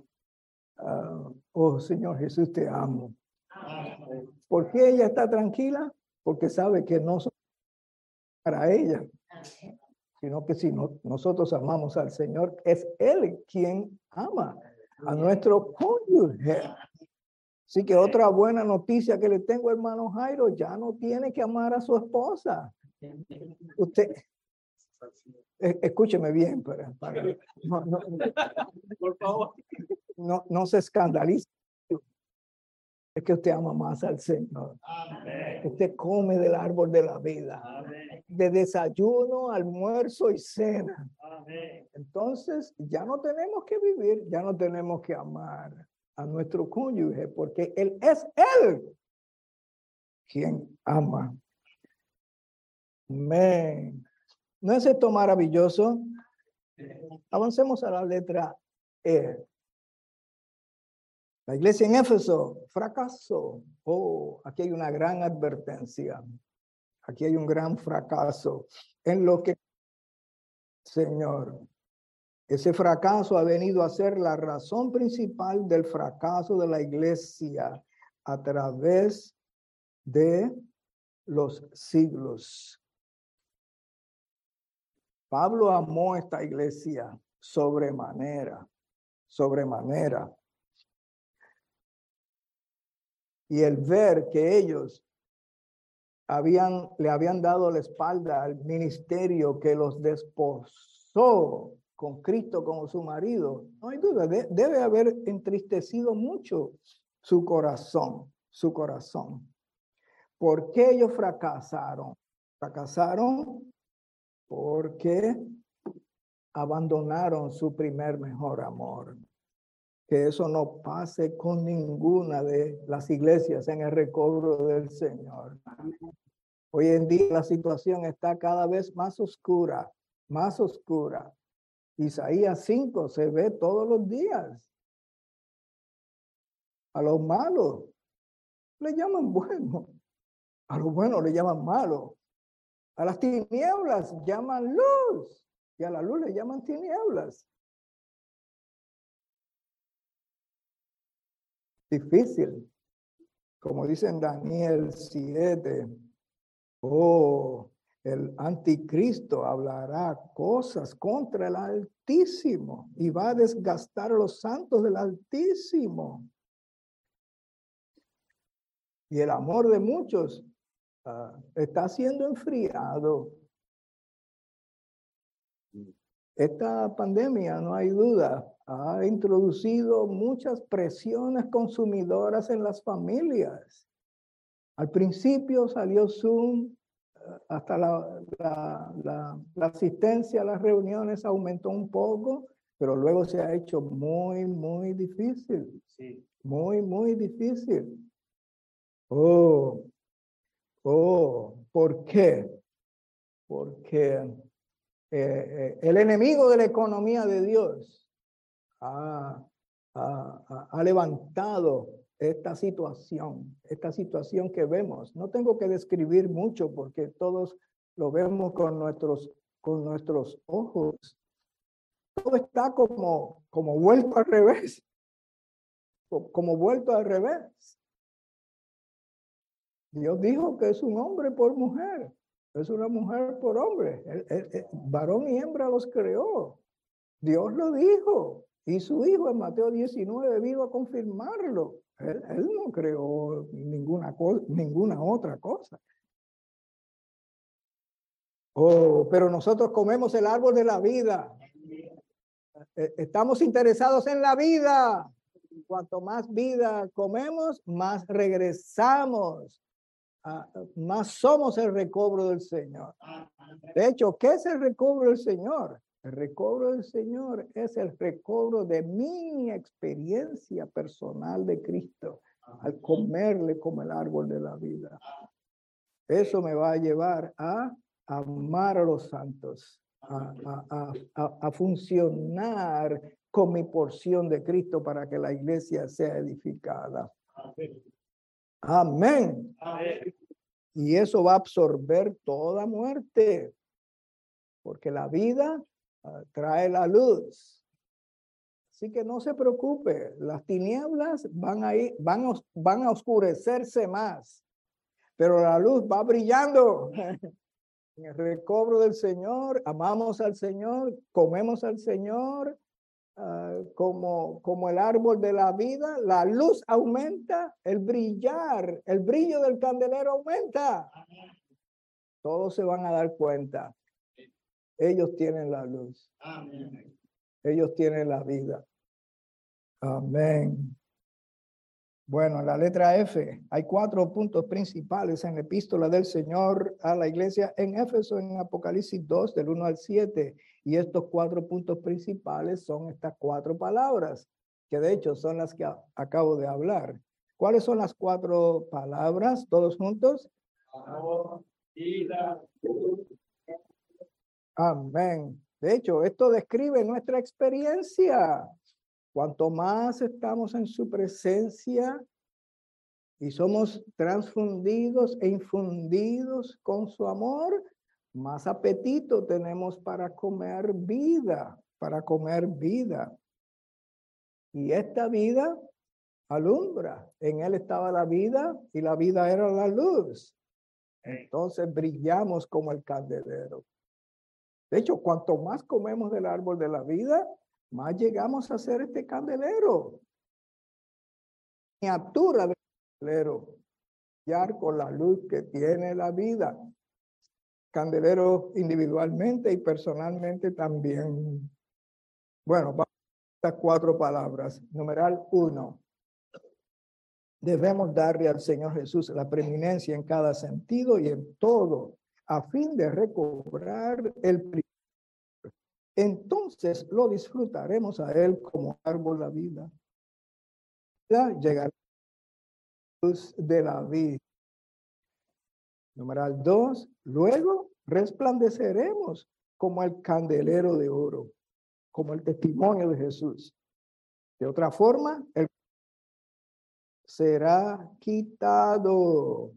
Oh Señor Jesús, te amo. ¿Por qué ella está tranquila? Porque sabe que no somos para ella, sino que si nosotros amamos al Señor, es Él quien ama a nuestro cónyuge. Así que otra buena noticia que le tengo, hermano Jairo, ya no tiene que amar a su esposa. Usted, escúcheme bien, Por favor. no se escandalice. Es que usted ama más al Señor. Amén. Usted come del árbol de la vida. Amén. De desayuno, almuerzo y cena. Amén. Entonces, ya no tenemos que vivir, ya no tenemos que amar a nuestro cónyuge, porque Él es Él quien ama. Amén. ¿No es esto maravilloso? Avancemos a la letra E. La iglesia en Éfeso fracasó. Oh, aquí hay una gran advertencia. Aquí hay un gran fracaso en lo que, Señor, ese fracaso ha venido a ser la razón principal del fracaso de la iglesia a través de los siglos. Pablo amó esta iglesia sobremanera. Y el ver que ellos le habían dado la espalda al ministerio que los desposó con Cristo como su marido, no hay duda, debe haber entristecido mucho su corazón. ¿Por qué ellos fracasaron? Fracasaron porque abandonaron su primer mejor amor. Que eso no pase con ninguna de las iglesias en el recobro del Señor. Hoy en día la situación está cada vez más oscura. Isaías 5 se ve todos los días. A los malos le llaman bueno, a los buenos le llaman malo. A las tinieblas llaman luz y a la luz le llaman tinieblas. Difícil, como dice en Daniel 7. Oh, el anticristo hablará cosas contra el Altísimo y va a desgastar a los santos del Altísimo. Y el amor de muchos está siendo enfriado. Esta pandemia, no hay duda, ha introducido muchas presiones consumidoras en las familias. Al principio salió Zoom, hasta la asistencia a las reuniones aumentó un poco, pero luego se ha hecho muy, muy difícil. Sí. Muy, muy difícil. Oh, ¿por qué? Porque el enemigo de la economía de Dios ha levantado esta situación que vemos. No tengo que describir mucho porque todos lo vemos con nuestros ojos. Todo está como vuelto al revés. Como vuelto al revés. Dios dijo que es un hombre por mujer. Es una mujer por hombre. Varón y hembra los creó. Dios lo dijo. Y su hijo en Mateo 19 vino a confirmarlo. Él no creó ninguna otra cosa. Oh, pero nosotros comemos el árbol de la vida. Estamos interesados en la vida. Cuanto más vida comemos, más regresamos. Más somos el recobro del Señor. De hecho, ¿qué es el recobro del Señor? El recobro del Señor es el recobro de mi experiencia personal de Cristo al comerle como el árbol de la vida. Eso me va a llevar a amar a los santos, a funcionar con mi porción de Cristo para que la iglesia sea edificada. Amén. Amén. Y eso va a absorber toda muerte, porque la vida trae la luz. Así que no se preocupe, las tinieblas van a oscurecerse más, pero la luz va brillando. En el recobro del Señor, amamos al Señor, comemos al Señor, como el árbol de la vida, la luz aumenta, el brillo del candelero aumenta. Todos se van a dar cuenta. Ellos tienen la luz. Amén. Ellos tienen la vida. Amén. Bueno, en la letra F hay 4 puntos principales en la epístola del Señor a la iglesia en Éfeso, en Apocalipsis 2, del 1 al 7. Y estos 4 puntos principales son estas 4 palabras, que de hecho son las que acabo de hablar. ¿Cuáles son las 4 palabras? ¿Todos juntos? Amor, vida. Amén. De hecho, esto describe nuestra experiencia. Cuanto más estamos en su presencia y somos transfundidos e infundidos con su amor, más apetito tenemos para comer vida, Y esta vida alumbra. En él estaba la vida y la vida era la luz. Entonces brillamos como el candelero. De hecho, cuanto más comemos del árbol de la vida, más llegamos a ser este candelero. Miniatura del candelero. Brillar con la luz que tiene la vida. Candelero individualmente y personalmente también. Bueno, vamos a estas 4 palabras. Numeral 1. Debemos darle al Señor Jesús la preeminencia en cada sentido y en todo, a fin de recobrar el privilegio. Entonces lo disfrutaremos a Él como árbol de la vida. Ya llegará la luz de la vida. Numeral 2. Luego resplandeceremos como el candelero de oro, como el testimonio de Jesús. De otra forma, el será quitado.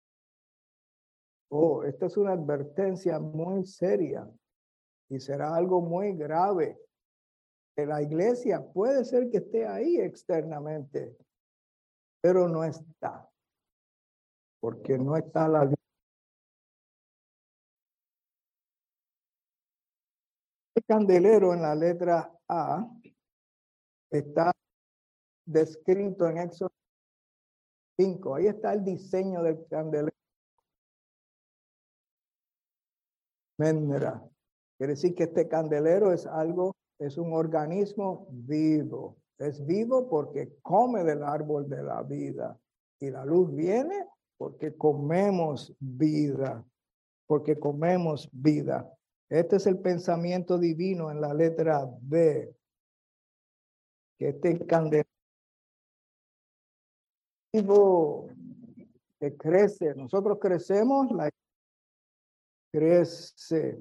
Oh, esta es una advertencia muy seria y será algo muy grave. Que la iglesia puede ser que esté ahí externamente, pero no está, porque no está la luz. El candelero en la letra A está descrito en Éxodo 5. Ahí está el diseño del candelero. Mendra. Quiere decir que este candelero es un organismo vivo. Es vivo porque come del árbol de la vida. Y la luz viene porque comemos vida. Porque comemos vida. Este es el pensamiento divino en la letra B. Que este candelero vivo que crece. Nosotros crecemos, la crece.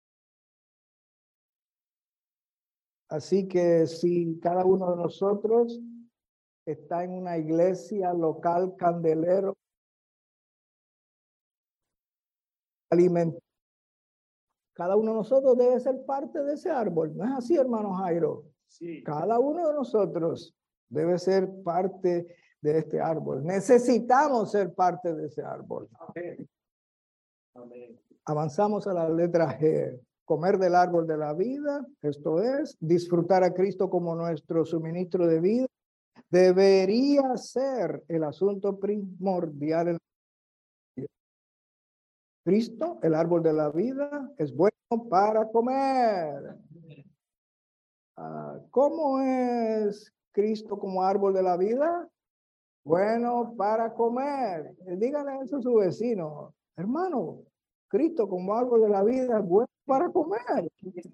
Así que si cada uno de nosotros está en una iglesia local candelero, cada uno de nosotros debe ser parte de ese árbol. ¿No es así, hermano Jairo? Sí. Cada uno de nosotros debe ser parte de este árbol. Necesitamos ser parte de ese árbol. Amén. Amén. Avanzamos a la letra G. comer del árbol de la vida, esto es, disfrutar a Cristo como nuestro suministro de vida, debería ser el asunto primordial en la vida. Cristo, el árbol de la vida, es bueno para comer. ¿Cómo es Cristo como árbol de la vida? Bueno para comer. Dígale eso a su vecino. Hermano, Cristo como árbol de la vida es bueno para comer.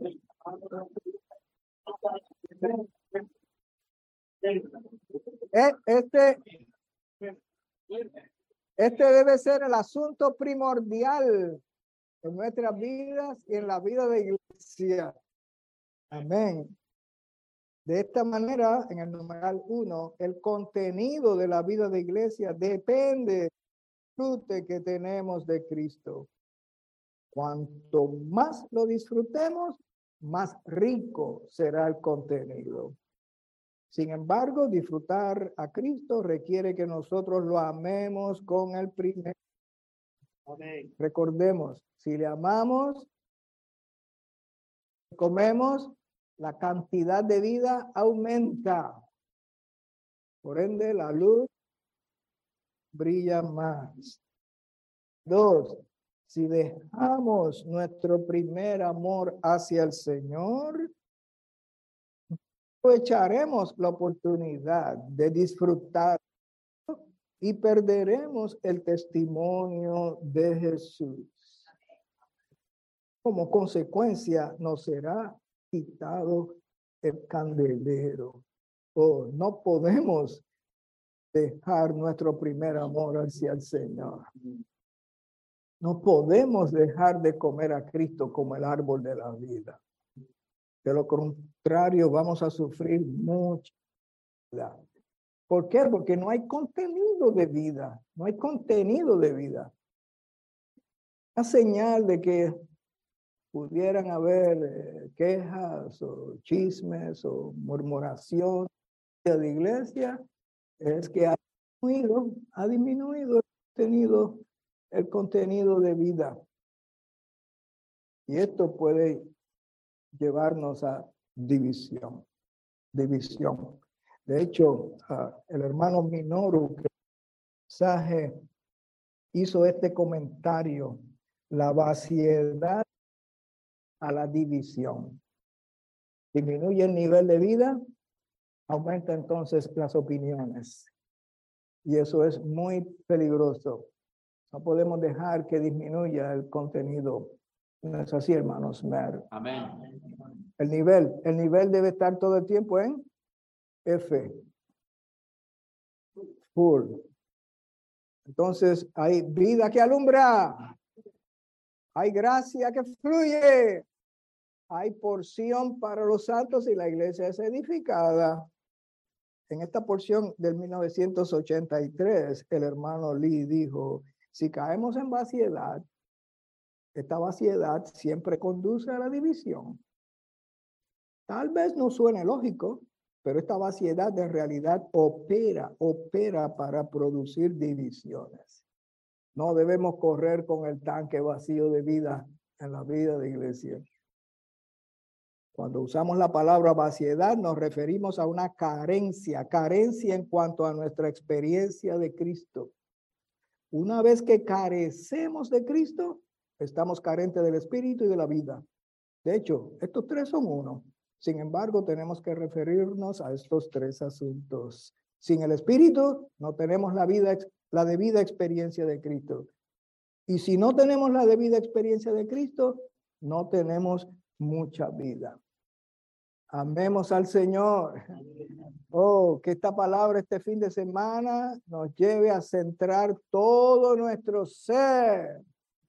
Este debe ser el asunto primordial en nuestras vidas y en la vida de iglesia. Amén. De esta manera, en el numeral 1, el contenido de la vida de iglesia depende del disfrute que tenemos de Cristo. Cuanto más lo disfrutemos, más rico será el contenido. Sin embargo, disfrutar a Cristo requiere que nosotros lo amemos con el primer. Amén. Recordemos, si le amamos, comemos, la cantidad de vida aumenta. Por ende, la luz brilla más. 2, si dejamos nuestro primer amor hacia el Señor, aprovecharemos la oportunidad de disfrutar y perderemos el testimonio de Jesús. Como consecuencia, nos será quitado el candelero. No podemos dejar nuestro primer amor hacia el Señor. No podemos dejar de comer a Cristo como el árbol de la vida. De lo contrario, vamos a sufrir mucho. ¿Por qué? Porque no hay contenido de vida. No hay contenido de vida. Una señal de que pudieran haber quejas o chismes o murmuración de iglesia es que ha disminuido el contenido de vida. Y esto puede llevarnos a división. De hecho, el hermano Minoru que mensaje hizo este comentario: la vaciedad a la división. Disminuye el nivel de vida, aumenta entonces las opiniones. Y eso es muy peligroso. No podemos dejar que disminuya el contenido. ¿No es así, hermanos? Amén. El nivel debe estar todo el tiempo en F. Full. Entonces, hay vida que alumbra. Hay gracia que fluye. Hay porción para los santos y la iglesia es edificada. En esta porción del 1983, el hermano Lee dijo, si caemos en vaciedad, esta vaciedad siempre conduce a la división. Tal vez no suene lógico, pero esta vaciedad en realidad opera para producir divisiones. No debemos correr con el tanque vacío de vida en la vida de iglesia. Cuando usamos la palabra vaciedad, nos referimos a una carencia en cuanto a nuestra experiencia de Cristo. Una vez que carecemos de Cristo, estamos carentes del Espíritu y de la vida. De hecho, estos tres son uno. Sin embargo, tenemos que referirnos a estos tres asuntos. Sin el Espíritu, no tenemos la debida experiencia de Cristo. Y si no tenemos la debida experiencia de Cristo, no tenemos mucha vida. Amemos al Señor. Que esta palabra este fin de semana nos lleve a centrar todo nuestro ser,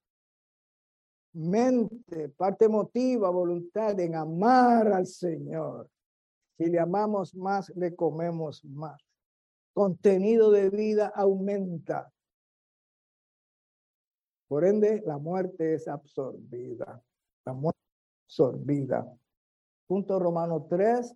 mente, parte emotiva, voluntad en amar al Señor. Si le amamos más, le comemos más. Contenido de vida aumenta. Por ende, la muerte es absorbida. La muerte es absorbida. Punto Romano 3.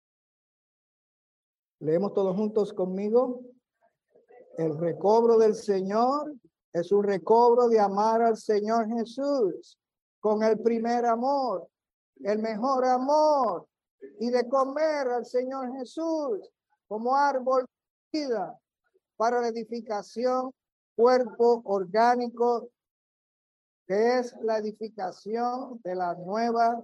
Leemos todos juntos conmigo. El recobro del Señor es un recobro de amar al Señor Jesús. con el primer amor, el mejor amor, y de comer al Señor Jesús como árbol de vida para la edificación, cuerpo orgánico, que es la edificación de la nueva.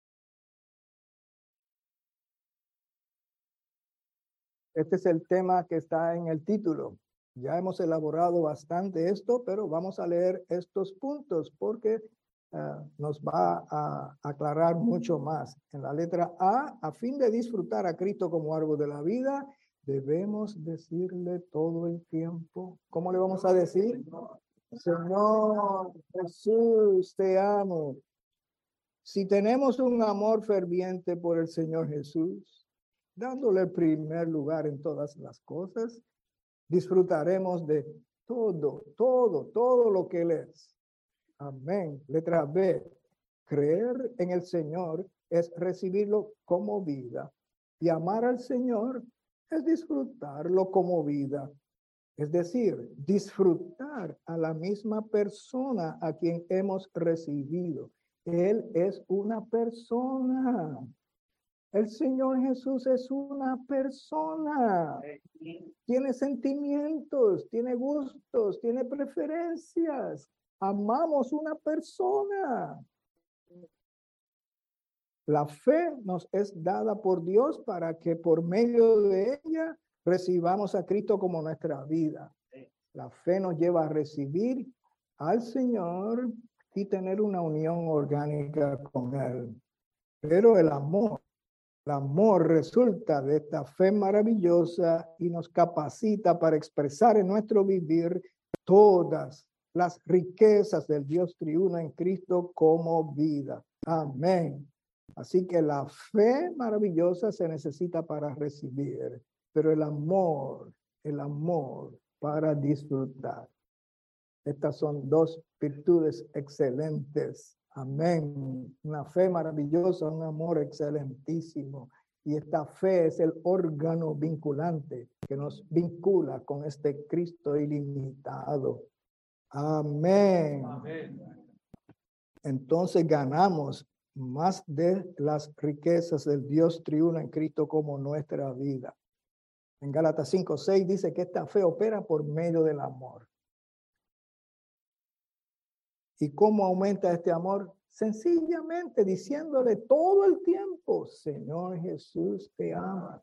Este es el tema que está en el título. Ya hemos elaborado bastante esto, pero vamos a leer estos puntos porque nos va a aclarar mucho más. En la letra a fin de disfrutar a Cristo como árbol de la vida, debemos decirle todo el tiempo. ¿Cómo le vamos a decir? Señor Jesús, te amo. Si tenemos un amor ferviente por el Señor Jesús, dándole el primer lugar en todas las cosas, disfrutaremos de todo lo que Él es. Amén. Letra B. Creer en el Señor es recibirlo como vida. Y amar al Señor es disfrutarlo como vida. Es decir, disfrutar a la misma persona a quien hemos recibido. Él es una persona. El Señor Jesús es una persona. Tiene sentimientos, tiene gustos, tiene preferencias. Amamos una persona. La fe nos es dada por Dios para que por medio de ella recibamos a Cristo como nuestra vida. La fe nos lleva a recibir al Señor y tener una unión orgánica con Él. Pero el amor resulta de esta fe maravillosa y nos capacita para expresar en nuestro vivir todas las riquezas del Dios triuno en Cristo como vida. Amén. Así que la fe maravillosa se necesita para recibir, pero el amor para disfrutar. Estas son dos virtudes excelentes. Amén. Una fe maravillosa, un amor excelentísimo. Y esta fe es el órgano vinculante que nos vincula con este Cristo ilimitado. Amén. Amén. Entonces ganamos más de las riquezas del Dios triuno en Cristo como nuestra vida. En Gálatas 5:6 dice que esta fe opera por medio del amor. ¿Y cómo aumenta este amor? Sencillamente diciéndole todo el tiempo, Señor Jesús, te amo.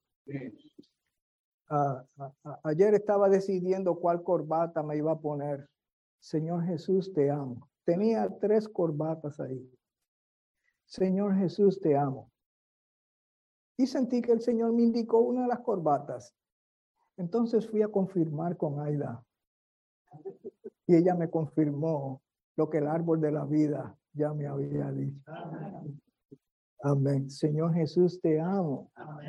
Ayer estaba decidiendo cuál corbata me iba a poner. Señor Jesús, te amo. Tenía 3 corbatas ahí. Señor Jesús, te amo. Y sentí que el Señor me indicó una de las corbatas. Entonces fui a confirmar con Aida. Y ella me confirmó lo que el árbol de la vida ya me había dicho. Amén. Señor Jesús, te amo.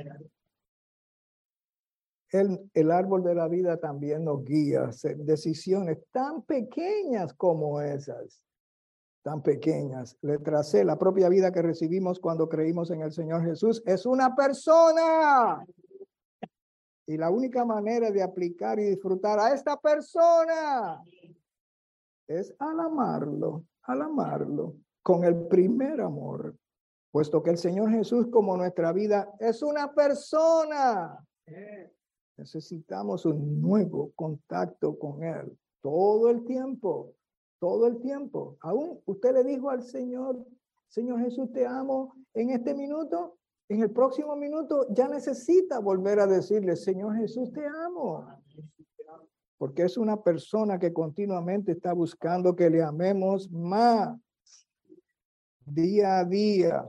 El árbol de la vida también nos guía a hacer decisiones tan pequeñas como esas. Tan pequeñas. Letra C, la propia vida que recibimos cuando creímos en el Señor Jesús es una persona. Y la única manera de aplicar y disfrutar a esta persona es al amarlo con el primer amor, puesto que el Señor Jesús como nuestra vida es una persona. Necesitamos un nuevo contacto con Él todo el tiempo. Aún usted le dijo al Señor, Señor Jesús, te amo en este minuto, en el próximo minuto ya necesita volver a decirle, Señor Jesús, te amo. Porque es una persona que continuamente está buscando que le amemos más día a día.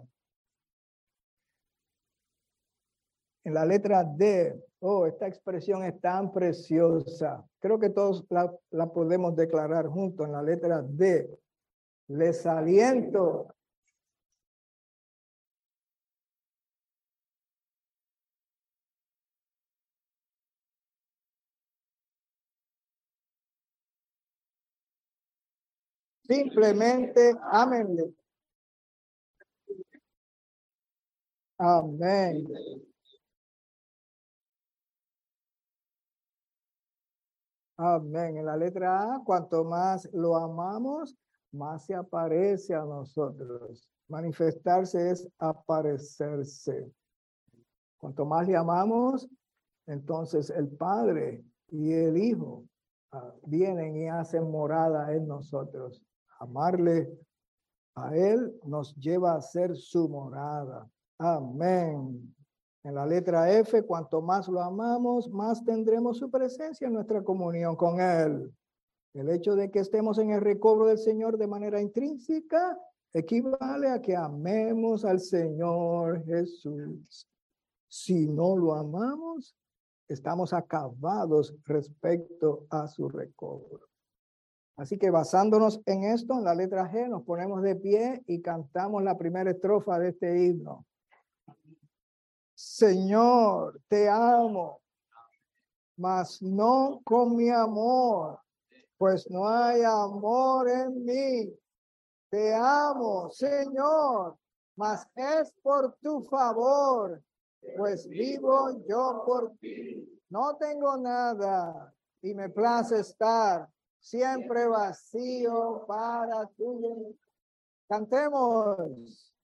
En la letra D, esta expresión es tan preciosa. Creo que todos la podemos declarar juntos en la letra D. Les aliento. Simplemente ámenle. Amén. Amén. En la letra A, cuanto más lo amamos, más se aparece a nosotros. Manifestarse es aparecerse. Cuanto más le amamos, entonces el Padre y el Hijo vienen y hacen morada en nosotros. Amarle a Él nos lleva a ser su morada. Amén. En la letra F, cuanto más lo amamos, más tendremos su presencia en nuestra comunión con Él. El hecho de que estemos en el recobro del Señor de manera intrínseca equivale a que amemos al Señor Jesús. Si no lo amamos, estamos acabados respecto a su recobro. Así que basándonos en esto, en la letra G, nos ponemos de pie y cantamos la primera estrofa de este himno. Señor, te amo, mas no con mi amor, pues no hay amor en mí. Te amo, Señor, mas es por tu favor, pues vivo yo por ti. No tengo nada y me place estar siempre vacío para ti. Cantemos.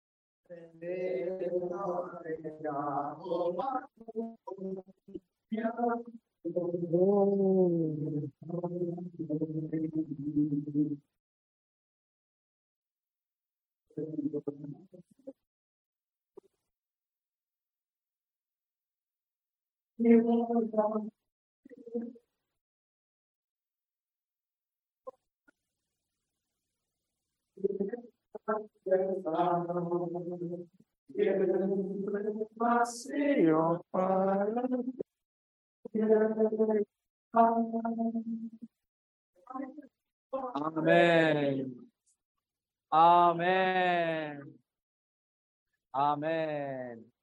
Amén. Amén. Amén.